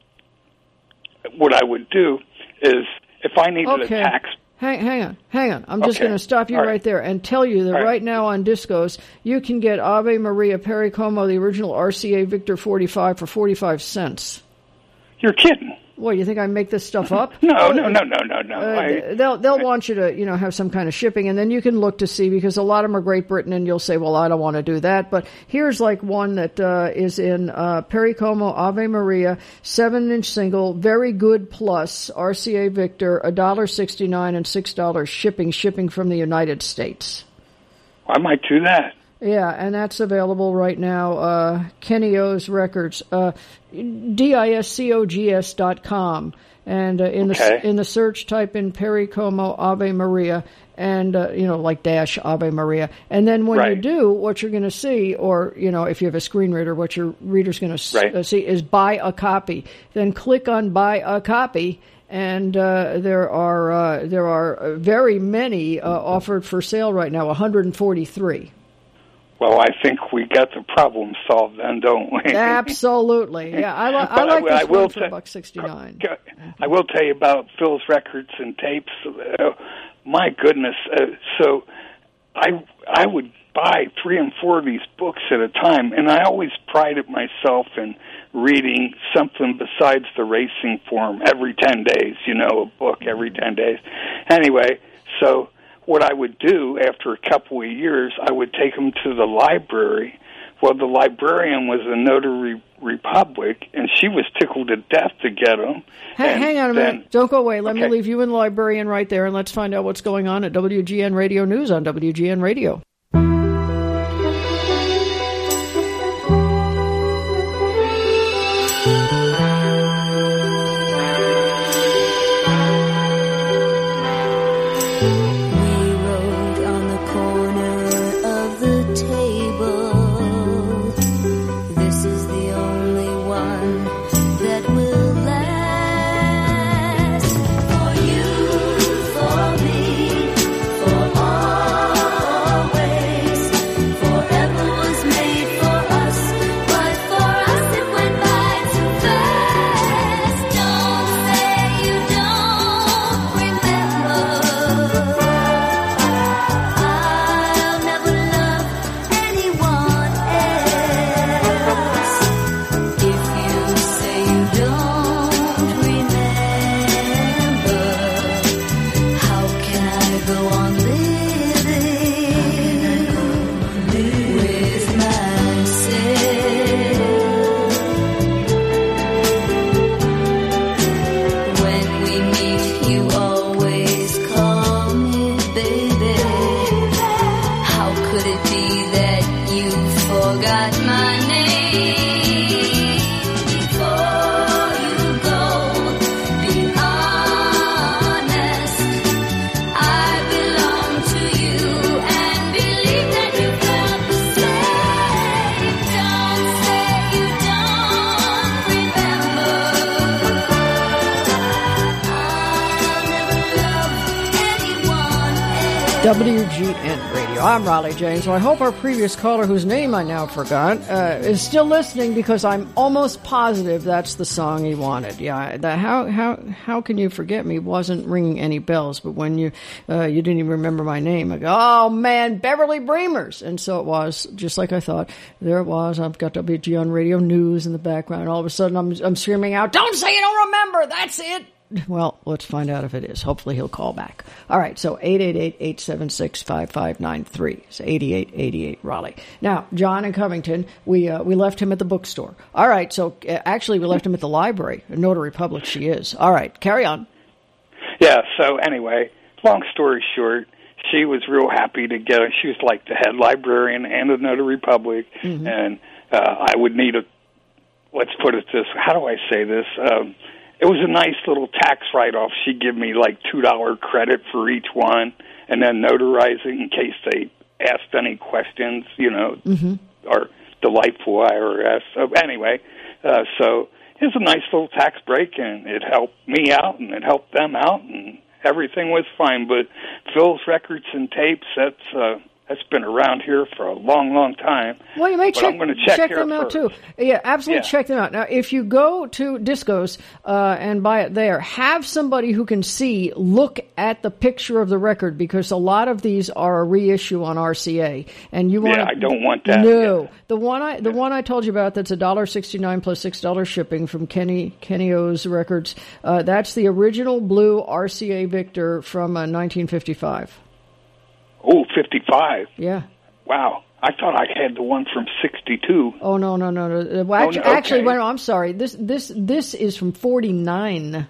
What I would do is, if I needed okay. a tax... Hang, hang on, hang on. I'm just okay. going to stop you All right. right there and tell you that right. right now on Discos, you can get Ave Maria Perry Como, the original R C A Victor forty-five, for forty-five cents. You're kidding. What, you think I make this stuff up? no, oh, no, no, no, no, no. Uh, I, they'll they'll I, want you to, you know, have some kind of shipping, and then you can look to see, because a lot of them are Great Britain, and you'll say, well, I don't want to do that. But here's like one that uh, is in uh, Perry Como Ave Maria, seven-inch single, very good plus, R C A Victor, one dollar sixty-nine and six dollars shipping, shipping from the United States. I might do that. Yeah, and that's available right now. Uh, Kenny O's Records, uh, discogs dot com, and uh, in okay. the in the search type in Perry Como Ave Maria, and uh, you know, like dash Ave Maria, and then when right. you do, what you're going to see, or you know, if you have a screen reader, what your reader's going to right. uh, see is buy a copy. Then click on buy a copy. And uh, there are uh, there are very many uh, offered for sale right now, one hundred forty-three. well, I think we got the problem solved then, don't we? Absolutely. Yeah, I, li- I like I, this I one for buck sixty-nine. I will tell you about Phil's records and tapes. Uh, my goodness. Uh, so I I would buy three and four of these books at a time, and I always prided myself in reading something besides the racing form every ten days, you know, a book every ten days. Anyway, so what I would do after a couple of years, I would take them to the library. Well, the librarian was a notary republic, and she was tickled to death to get them. Hey, hang on a then, minute. Don't go away. Let okay. me leave you and the librarian right there, and let's find out what's going on at W G N Radio News on W G N Radio. W G N Radio. I'm Raleigh James. So I hope our previous caller, whose name I now forgot, uh, is still listening, because I'm almost positive that's the song he wanted. Yeah, the, how how how can you forget me wasn't ringing any bells, but when you uh, you didn't even remember my name, I go, oh man, Beverly Breamers, and so it was just like I thought. There it was. I've got W G N Radio News in the background. All of a sudden, I'm I'm screaming out, "Don't say you don't remember! That's it!" Well, let's find out if it is. Hopefully he'll call back. All right, so eight eight eight, eight seven six, five five nine three. It's eighty-eight eighty-eight Raleigh. Now, John in Covington, we uh, we left him at the bookstore. All right, so uh, actually we left him at the library. Notary Public she is. All right, carry on. Yeah, so anyway, long story short, she was real happy to get it. She was like the head librarian and the Notary Public, mm-hmm. and uh, I would need a, let's put it this, how do I say this? Um, It was a nice little tax write-off. She'd give me like two dollars credit for each one, and then notarize it in case they asked any questions, you know, mm-hmm. or delightful I R S. So anyway, uh, so it was a nice little tax break, and it helped me out, and it helped them out, and everything was fine. But Phil's records and tapes, that's... Uh, That's been around here for a long, long time. Well, you may but check, I'm check, check them out, too. Yeah, absolutely yeah. check them out. Now, if you go to Discos uh, and buy it there, have somebody who can see look at the picture of the record, because a lot of these are a reissue on R C A. And you want Yeah, I don't want that. No. Yeah. The one I the yeah. one I told you about that's one dollar sixty-nine plus six dollars shipping from Kenny Kenny O's Records, uh, that's the original blue R C A Victor from uh, nineteen fifty-five. Oh, fifty-five. Yeah. Wow. I thought I had the one from sixty-two. Oh, no, no, no. no. Well, actually, oh, no, okay. actually well, I'm sorry. This this this is from forty-nine.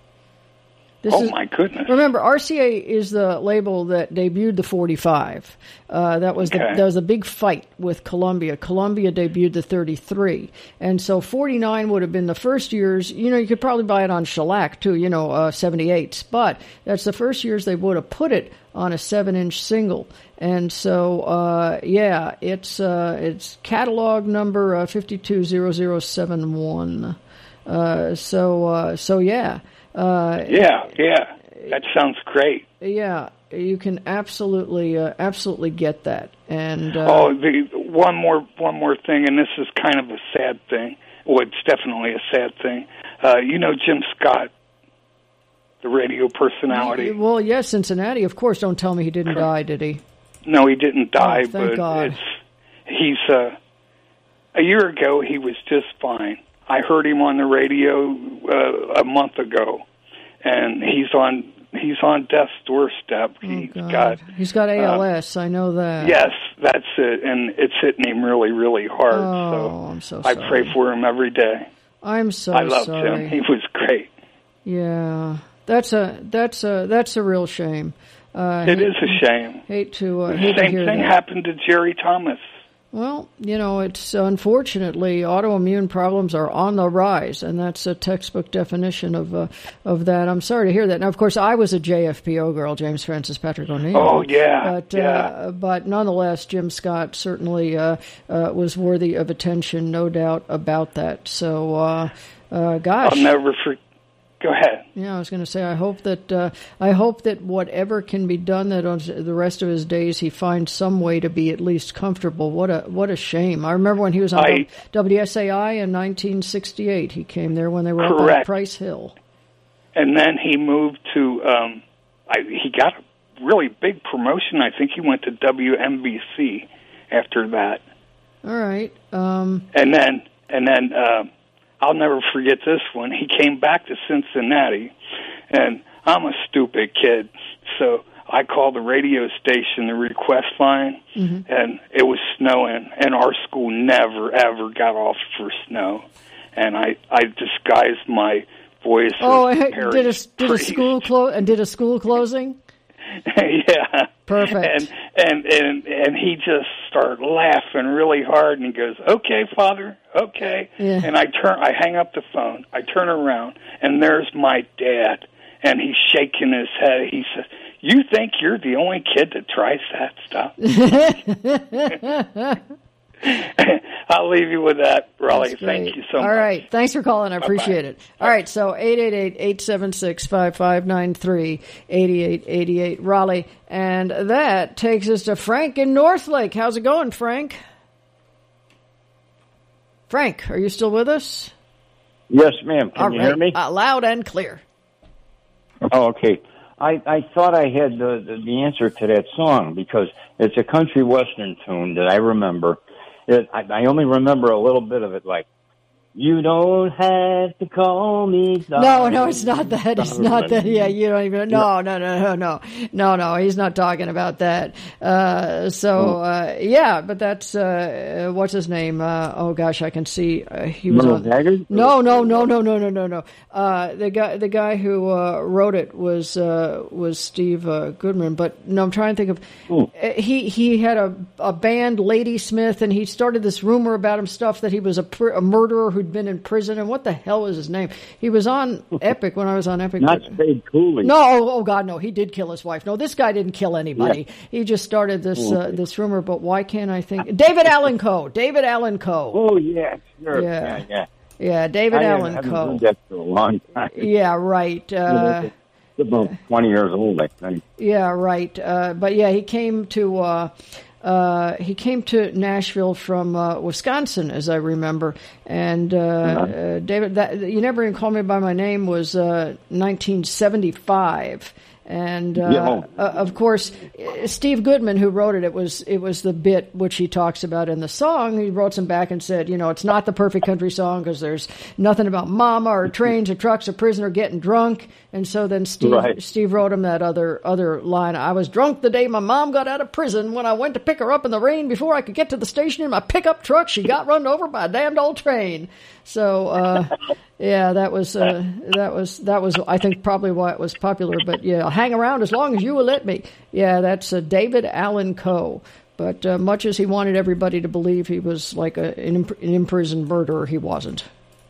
This oh, is, my goodness. Remember, R C A is the label that debuted the forty-five. Uh, that was okay. the, there was a big fight with Columbia. Columbia debuted the thirty-three. And so forty-nine would have been the first years. You know, you could probably buy it on shellac, too, you know, uh, seventy-eights. But that's the first years they would have put it on a seven-inch single. And so, uh, yeah, it's uh, it's catalog number uh, five two zero zero seven one. Uh, so, uh, so yeah. Uh, yeah, yeah, that sounds great. Yeah, you can absolutely, uh, absolutely get that. And uh, oh, the one more one more thing, and this is kind of a sad thing. Well, it's definitely a sad thing. Uh, you know Jim Scott, the radio personality. Well, yes, Cincinnati, of course. Don't tell me he didn't die, did he? No, he didn't die, oh, thank but God. it's he's uh, a year ago he was just fine. I heard him on the radio uh, a month ago, and he's on he's on death's doorstep. Oh, he's God. got he's got A L S. Uh, I know that. Yes, that's it, and it's hitting him really, really hard. Oh, so I'm so I sorry. pray for him every day. I'm so I loved sorry. him. He was great. Yeah, that's a that's a that's a real shame. Uh, it hate, is a shame. Hate to uh, the hate same to hear thing that. happened to Jerry Thomas. Well, you know, it's unfortunately autoimmune problems are on the rise, and that's a textbook definition of uh, of that. I'm sorry to hear that. Now, of course, I was a J F P O girl, James Francis Patrick O'Neill. Oh yeah, but yeah. Uh, but nonetheless, Jim Scott certainly uh, uh, was worthy of attention, no doubt about that. So, uh, uh, gosh, I'll never forget. Go ahead. Yeah, I was going to say, I hope that uh, I hope that whatever can be done, that on the rest of his days he finds some way to be at least comfortable. What a what a shame! I remember when he was on I, W S A I in nineteen sixty-eight. He came there when they were correct. up on Price Hill, and then he moved to. Um, I, he got a really big promotion. I think he went to W N B C after that. All right, um, and then and then. Uh, I'll never forget this one. He came back to Cincinnati, and I'm a stupid kid, so I called the radio station, the request line, mm-hmm. and it was snowing, and our school never, ever got off for snow. And I, I disguised my voice oh, as did Perry a did a school close and did a school closing? Yeah. Perfect. And, and and and he just started laughing really hard, and he goes, "Okay, Father, okay." Yeah. And I turn, I hang up the phone. I turn around, and there's my dad, and he's shaking his head. He says, "You think you're the only kid that tries that stuff?" I'll leave you with that, Raleigh. Thank you so All much. All right. Thanks for calling. I Bye-bye. appreciate it. All right. So eight eight eight, eight seven six, five five nine three, eight eight eight eight, Raleigh. And that takes us to Frank in Northlake. How's it going, Frank? Frank, are you still with us? Yes, ma'am. Can All you right. hear me? Uh, loud and clear. Oh, okay. I, I thought I had the, the, the answer to that song because it's a country western tune that I remember. It, I, I only remember a little bit of it, like, you don't have to call me. No, no, it's not that. It's not that. Yeah, you don't even. No, no, no, no, no, no, no. He's not talking about that. Uh, so, uh, yeah, but that's uh, what's his name? Uh, oh gosh, I can see uh, he was Merle on. Haggard? No, no, no, no, no, no, no, no. Uh, the guy, the guy who uh, wrote it was uh, was Steve uh, Goodman. But no, I'm trying to think of. Ooh. He he had a a band, Ladysmith, and he started this rumor about him stuff that he was a, pr- a murderer who who'd been in prison, and what the hell was his name? He was on Epic when I was on Epic. Not Spade Cooley. No, oh, oh God, no, he did kill his wife. No, this guy didn't kill anybody. Yeah. He just started this Okay. uh, this rumor, but why can't I think? David Allen Coe. David Allen Coe. Oh, yeah, sure. Yeah. Yeah, yeah. Yeah, David I Allen haven't Coe. heard that for a long time. Yeah, right. Uh, It's about twenty years old, I think. Yeah, right. Uh, but yeah, he came to uh, uh, he came to Nashville from uh, Wisconsin, as I remember. And uh, Uh-huh. uh, David, that, you never even called me by my name was uh, nineteen seventy-five. And uh, Yeah. uh, of course, uh, Steve Goodman, who wrote it, it was it was the bit which he talks about in the song. He wrote some back and said, you know, it's not the perfect country song because there's nothing about mama or trains or trucks or prison or getting drunk. And so then Steve Right. Steve wrote him that other other line. I was drunk the day my mom got out of prison. When I went to pick her up in the rain before I could get to the station in my pickup truck, she got run over by a damned old train. So uh, yeah, that was uh, that was that was I think probably why it was popular. But yeah, I'll hang around as long as you will let me. Yeah, that's uh, David Allen Coe. But uh, much as he wanted everybody to believe he was like a, an, imp- an imprisoned murderer, he wasn't.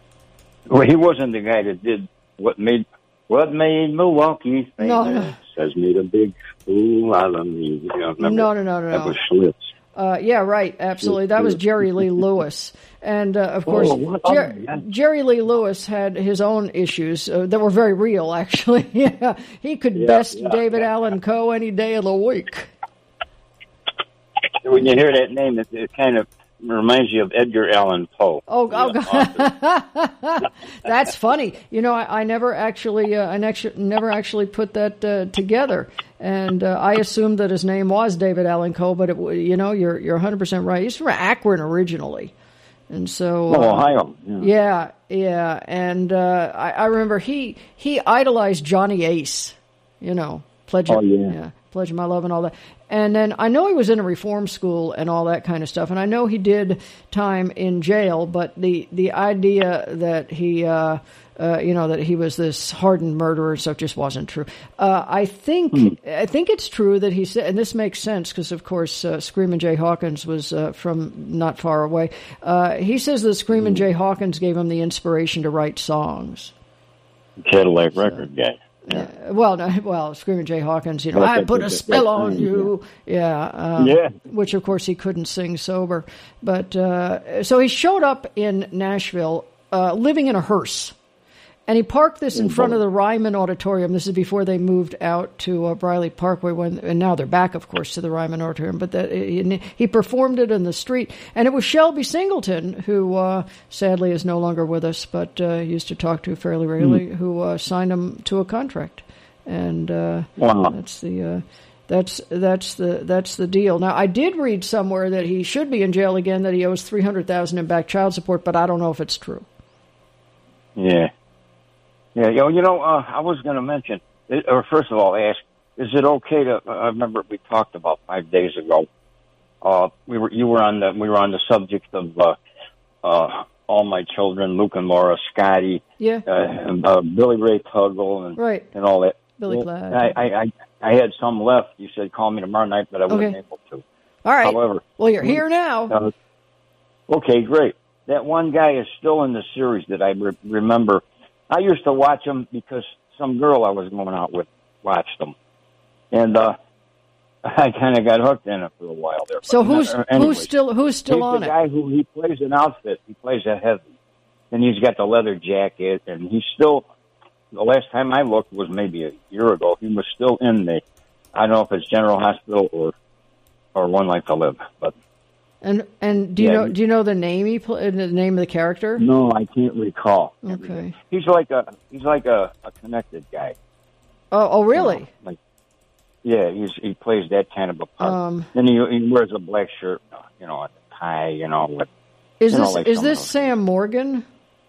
Well, he wasn't the guy that did what made what made Milwaukee famous. No, no. Has made a big fool out of me. You know, remember? No, no, no, no, That no. was Schlitz. Uh, yeah, right. Absolutely. That was Jerry Lee Lewis. And, uh, of course, Oh, what? Jer- Oh, yeah. Jerry Lee Lewis had his own issues uh, that were very real, actually. Yeah. He could Yeah, best yeah, David yeah. Allen Coe any day of the week. when you hear that name, it, it kind of reminds you of Edgar Allan Poe. Oh, oh that's funny. You know, I, I never actually, uh, I next, never actually put that uh, together, and uh, I assumed that his name was David Allan Coe. But it, you know, you're you're one hundred percent right. He's from Akron originally, and so oh, uh, Ohio. Yeah, yeah, yeah. and uh, I, I remember he he idolized Johnny Ace. You know, pledge. Oh yeah. yeah. Pledge My Love and all that. And then I know he was in a reform school and all that kind of stuff. And I know he did time in jail, but the, the idea that he, uh, uh, you know, that he was this hardened murderer and stuff just wasn't true. Uh, I think, hmm. I think it's true that he said, and this makes sense because of course, uh, Screamin' Jay Hawkins was, uh, from not far away. Uh, he says that Screamin' hmm. Jay Hawkins gave him the inspiration to write songs. Cadillac so. Record guy. Yeah. Uh, well, no, well, Screamin' Jay Hawkins, you know, I put a spell on you. Yeah. Um, yeah. Which, of course, he couldn't sing sober. But uh, so he showed up in Nashville uh, living in a hearse. And he parked this in front of the Ryman Auditorium. This is before they moved out to uh, Briley Parkway, when, and now they're back, of course, to the Ryman Auditorium. But that, he, he performed it in the street. And it was Shelby Singleton, who uh, sadly is no longer with us, but uh, used to talk to fairly regularly, mm. who uh, signed him to a contract. And uh, wow. that's the uh, that's that's the that's the deal. Now, I did read somewhere that he should be in jail again, that he owes three hundred thousand dollars in back child support, but I don't know if it's true. Yeah. Yeah, you know, you know uh, I was going to mention, or first of all, ask, is it okay to? Uh, I remember we talked about five days ago. Uh, we were, you were on the, we were on the subject of uh, uh, All My Children, Luke and Laura, Scotty, yeah, uh, and, uh, Billy Ray Tuggle, and right. and all that. Billy well, Glad. I, I, I, I had some left. You said call me tomorrow night, but I wasn't okay. able to. All right. However, well, you're here now. Uh, okay, great. That one guy is still in the series that I re- remember. I used to watch them because some girl I was going out with watched them, and uh, I kind of got hooked in it for a while there. So but who's not, anyways, who's still who's still he's on the it? Guy who he plays an outfit. He plays a heavy, and he's got the leather jacket, and he's still. The last time I looked was maybe a year ago. He was still in the. I don't know if it's General Hospital or or One Life to Live, but. And and do you yeah, know do you know the name he play, the name of the character? No, I can't recall. Okay. He's like a he's like a, a connected guy. Oh, oh, really? You know, like, yeah, he's he plays that kind of a part. Um, and he, he wears a black shirt, you know, a tie, you know. With, is you this know, like is this those. Sam Morgan?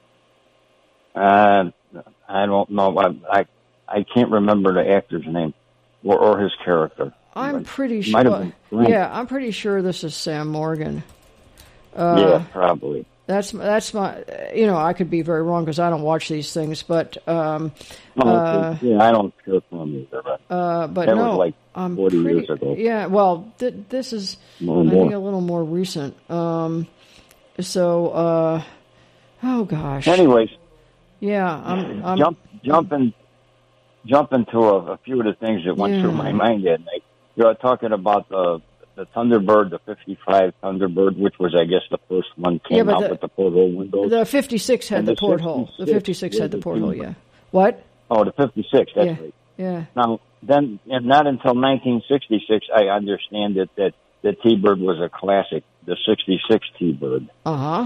Uh, I don't know. I, I I can't remember the actor's name or, or his character. I'm but pretty sure. Yeah, I'm pretty sure this is Sam Morgan. Uh, yeah, probably. That's that's my. You know, I could be very wrong because I don't watch these things, but um, oh, uh, yeah, I don't care for him either. But, uh, but that no, was like I'm forty pretty, years ago. Yeah, well, th- this is more I more. think a little more recent. Um, so, uh, oh gosh. Anyways, yeah, I'm, I'm jump jumping jumping to a, a few of the things that went yeah. through my mind that night. You're talking about the the Thunderbird, the fifty-five Thunderbird, which was, I guess, the first one came yeah, but out the, with the porthole windows. The fifty-six had and the, the porthole. The fifty-six had the porthole. Yeah. What? Oh, the fifty-six. That's yeah. right. Yeah. Now, then, and not until nineteen sixty-six, I understand that that the T-Bird was a classic, the sixty-six T-Bird. Uh huh.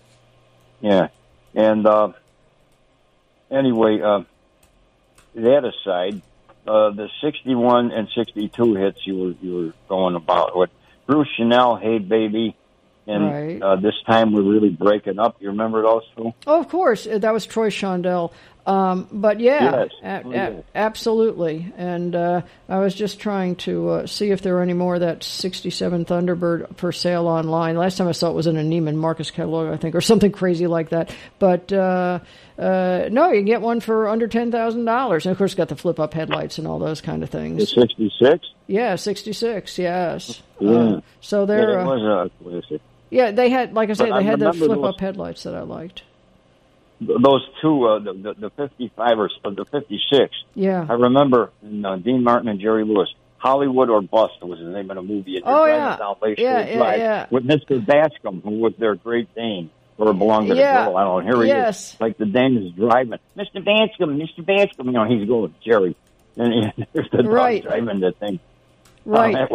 Yeah, and uh, anyway, uh, that aside. Uh, the sixty-one and sixty-two hits you were you were going about with Bruce Chanel, Hey Baby, and right. uh, this time we're really breaking up. You remember those two? Oh, of course, that was Troy Shondell. Um, but yeah, yes. a- oh, a- yes. absolutely. And uh, I was just trying to uh, see if there were any more of that sixty-seven Thunderbird for sale online. Last time I saw it was in a Neiman Marcus catalog, I think, or something crazy like that. But uh, uh, no, you can get one for under ten thousand dollars. And of course, it's got the flip-up headlights and all those kind of things. The sixty-six? Yeah, sixty-six. Yes. Yeah. Uh, so they're. Yeah, it was a classic. Yeah, they had, like I say, But they I had the remember flip-up those- headlights that I liked. Those two, uh, the, the the fifty-five or uh, the fifty-six. Yeah. I remember uh, Dean Martin and Jerry Lewis. Hollywood or Bust was the name of the movie. They're Oh, driving yeah. down Lakeshore Yeah, yeah, Drive yeah. with Mister Bascom, who was their Great Dane, or belonged to Yeah. the girl. I don't know. Here he Yes. is, like the Dane is driving. Mister Bascom, Mister Bascom. You know, he's going Jerry, and he, there's the dog Right. driving the thing. Right. Oh, that was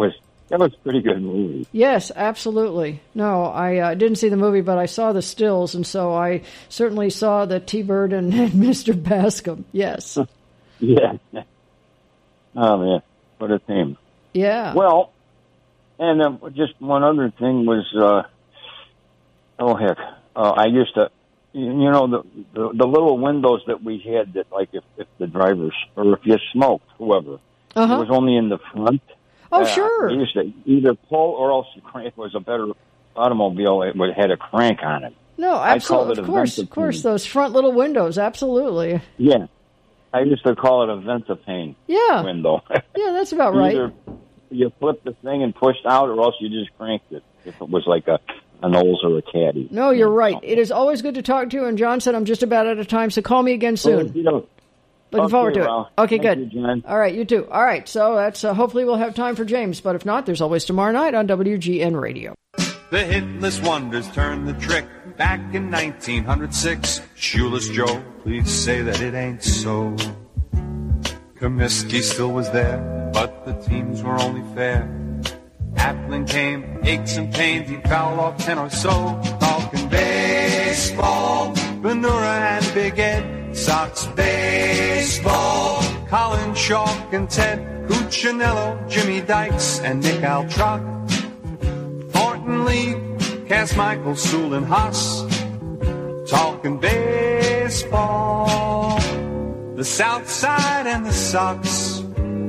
That was a pretty good movie. Yes, absolutely. No, I uh, didn't see the movie, but I saw the stills, and so I certainly saw the T-Bird and, and Mister Bascom. Yes. Yeah. Oh, man. What a theme. Yeah. Well, and uh, just one other thing was, uh, oh, heck, uh, I used to, you know, the, the the little windows that we had that, like, if, if the drivers, or if you smoked, whoever, uh-huh. it was only in the front. Oh, uh, sure. I used to either pull or else you crank. It was a better automobile. It would, had a crank on it. No, absolutely. Of course, of course, those front little windows, absolutely. Yeah. I used to call it a Ventapane yeah. window. Yeah, that's about right. Either you flipped the thing and pushed out, or else you just cranked it, if it was like a an Olds or a Caddy. No, you're right. It is always good to talk to you, and John said I'm just about out of time, so call me again soon. Oh, you know, Looking okay, forward to well, it. Okay, thank good. You, John. All right, you too. All right, so that's uh, hopefully we'll have time for James, but if not, there's always tomorrow night on W G N Radio. The hitless wonders turned the trick back in nineteen oh six. Shoeless Joe, please say that it ain't so. Comiskey still was there, but the teams were only fair. Applin came, aches and pains, he fouled off ten or so. Talking baseball, Benura and Big Ed. Sox baseball, Colin Schalk and Ted Cuccinello, Jimmy Dykes and Nick Altrock, Thornton Lee, Cass Michael, Sewell and Haas, talking baseball, the South Side and the Sox.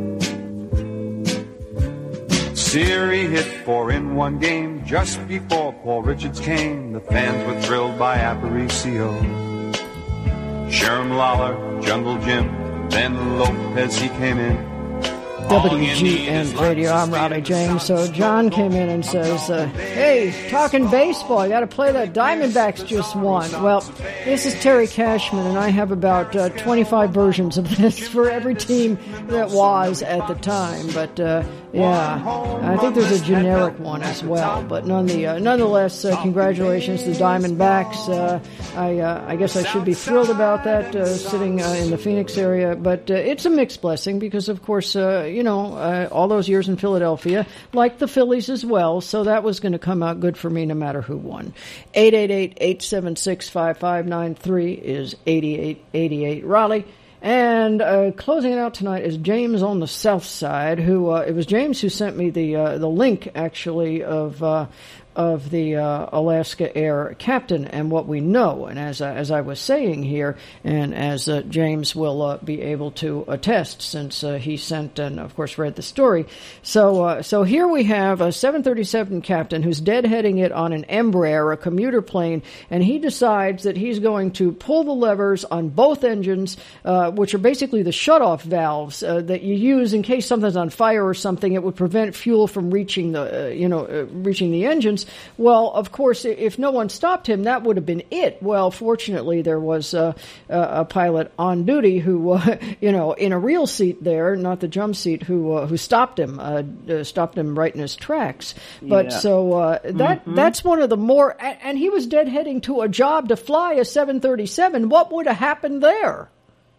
Siri hit four in one game just before Paul Richards came. The fans were thrilled by Aparicio. Sherm Lawler, Jungle Jim, then Lopez, he came in. W G N Radio, I'm Raleigh James. So John came in and says, uh, hey, talking baseball, you got to play that Diamondbacks just won. Well, this is Terry Cashman, and I have about uh, twenty-five versions of this for every team that was at the time. But, uh, yeah, I think there's a generic one as well. But none the, uh, nonetheless, uh, congratulations to the Diamondbacks. Uh, I, uh, I guess I should be thrilled about that, uh, sitting uh, in the Phoenix area. But uh, it's a mixed blessing because, of course, uh, you know, uh, all those years in Philadelphia, like the Phillies as well, so that was going to come out good for me no matter who won. eight eight eight, eight seven six, five five nine three is eighty-eight eighty-eight Raleigh. And uh, closing it out tonight is James on the South Side, who, uh, it was James who sent me the uh, the link, actually, of... Uh, of the uh, Alaska Air captain and what we know. And as uh, as I was saying here, and as uh, James will uh, be able to attest, since uh, he sent and, of course, read the story. So uh, so here we have a seven thirty-seven captain who's deadheading it on an Embraer, a commuter plane, and he decides that he's going to pull the levers on both engines, uh, which are basically the shutoff valves uh, that you use in case something's on fire or something. It would prevent fuel from reaching the, uh, you know, uh, reaching the engines. Well, of course, if no one stopped him, that would have been it. Well, fortunately, there was uh, a pilot on duty who, uh, you know, in a real seat there, not the jump seat, who uh, who stopped him, uh, uh, stopped him right in his tracks. But yeah. so uh, that mm-hmm. that's one of the more, and, and he was deadheading to a job to fly a seven thirty-seven. What would have happened there?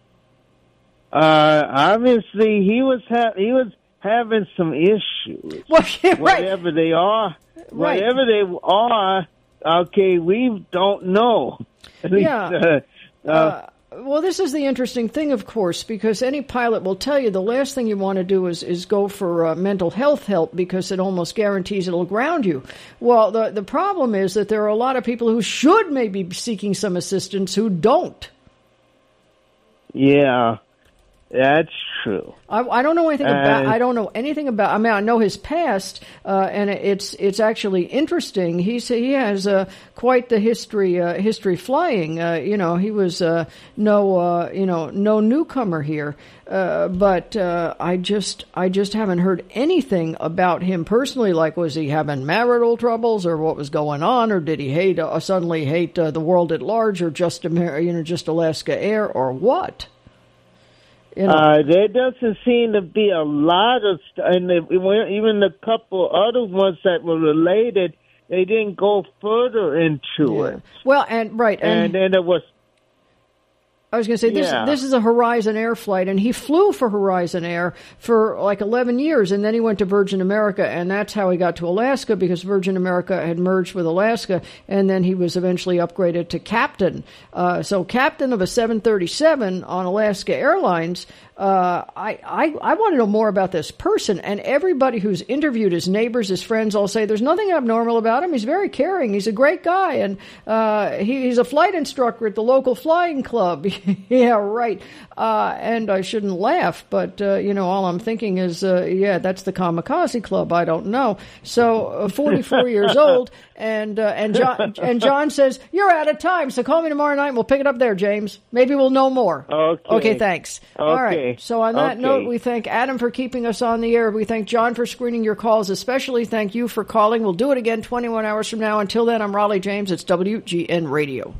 Uh, obviously, he was ha- he was having some issues. Well, yeah, right. Whatever they are. Right. Whatever they are, okay, we don't know. Yeah. uh, uh, uh, well, this is the interesting thing, of course, because any pilot will tell you the last thing you want to do is, is go for uh, mental health help because it almost guarantees it'll ground you. Well, the, the problem is that there are a lot of people who should maybe be seeking some assistance who don't. Yeah. That's true. I, I don't know anything uh, about. I don't know anything about. I mean, I know his past, uh, and it's it's actually interesting. He's he has uh, quite the history uh, history flying. Uh, you know, he was uh, no uh, you know no newcomer here. Uh, but uh, I just I just haven't heard anything about him personally. Like, was he having marital troubles, or what was going on, or did he hate uh, suddenly hate uh, the world at large, or just Amer- you know just Alaska Air, or what? You know. Uh, there doesn't seem to be a lot of stuff, and the, even the couple other ones that were related, they didn't go further into yeah. it. Well, and right, and, and then there was, I was going to say, this Yeah. this is a Horizon Air flight, and he flew for Horizon Air for like eleven years, and then he went to Virgin America, and that's how he got to Alaska, because Virgin America had merged with Alaska, and then he was eventually upgraded to captain. Uh, so captain of a seven thirty-seven on Alaska Airlines. Uh, I, I, I want to know more about this person, and everybody who's interviewed, his neighbors, his friends, all say there's nothing abnormal about him. He's very caring. He's a great guy, and uh, he, he's a flight instructor at the local flying club. Yeah, right. Uh, and I shouldn't laugh, but, uh, you know, all I'm thinking is, uh, yeah, that's the Kamikaze Club. I don't know. So, uh, forty-four years old, and uh, and John and John says, you're out of time, so call me tomorrow night and we'll pick it up there, James. Maybe we'll know more. Okay. Okay, thanks. Okay. All right. So on that Okay. note, we thank Adam for keeping us on the air. We thank John for screening your calls. Especially thank you for calling. We'll do it again twenty-one hours from now. Until then, I'm Raleigh James. It's W G N Radio.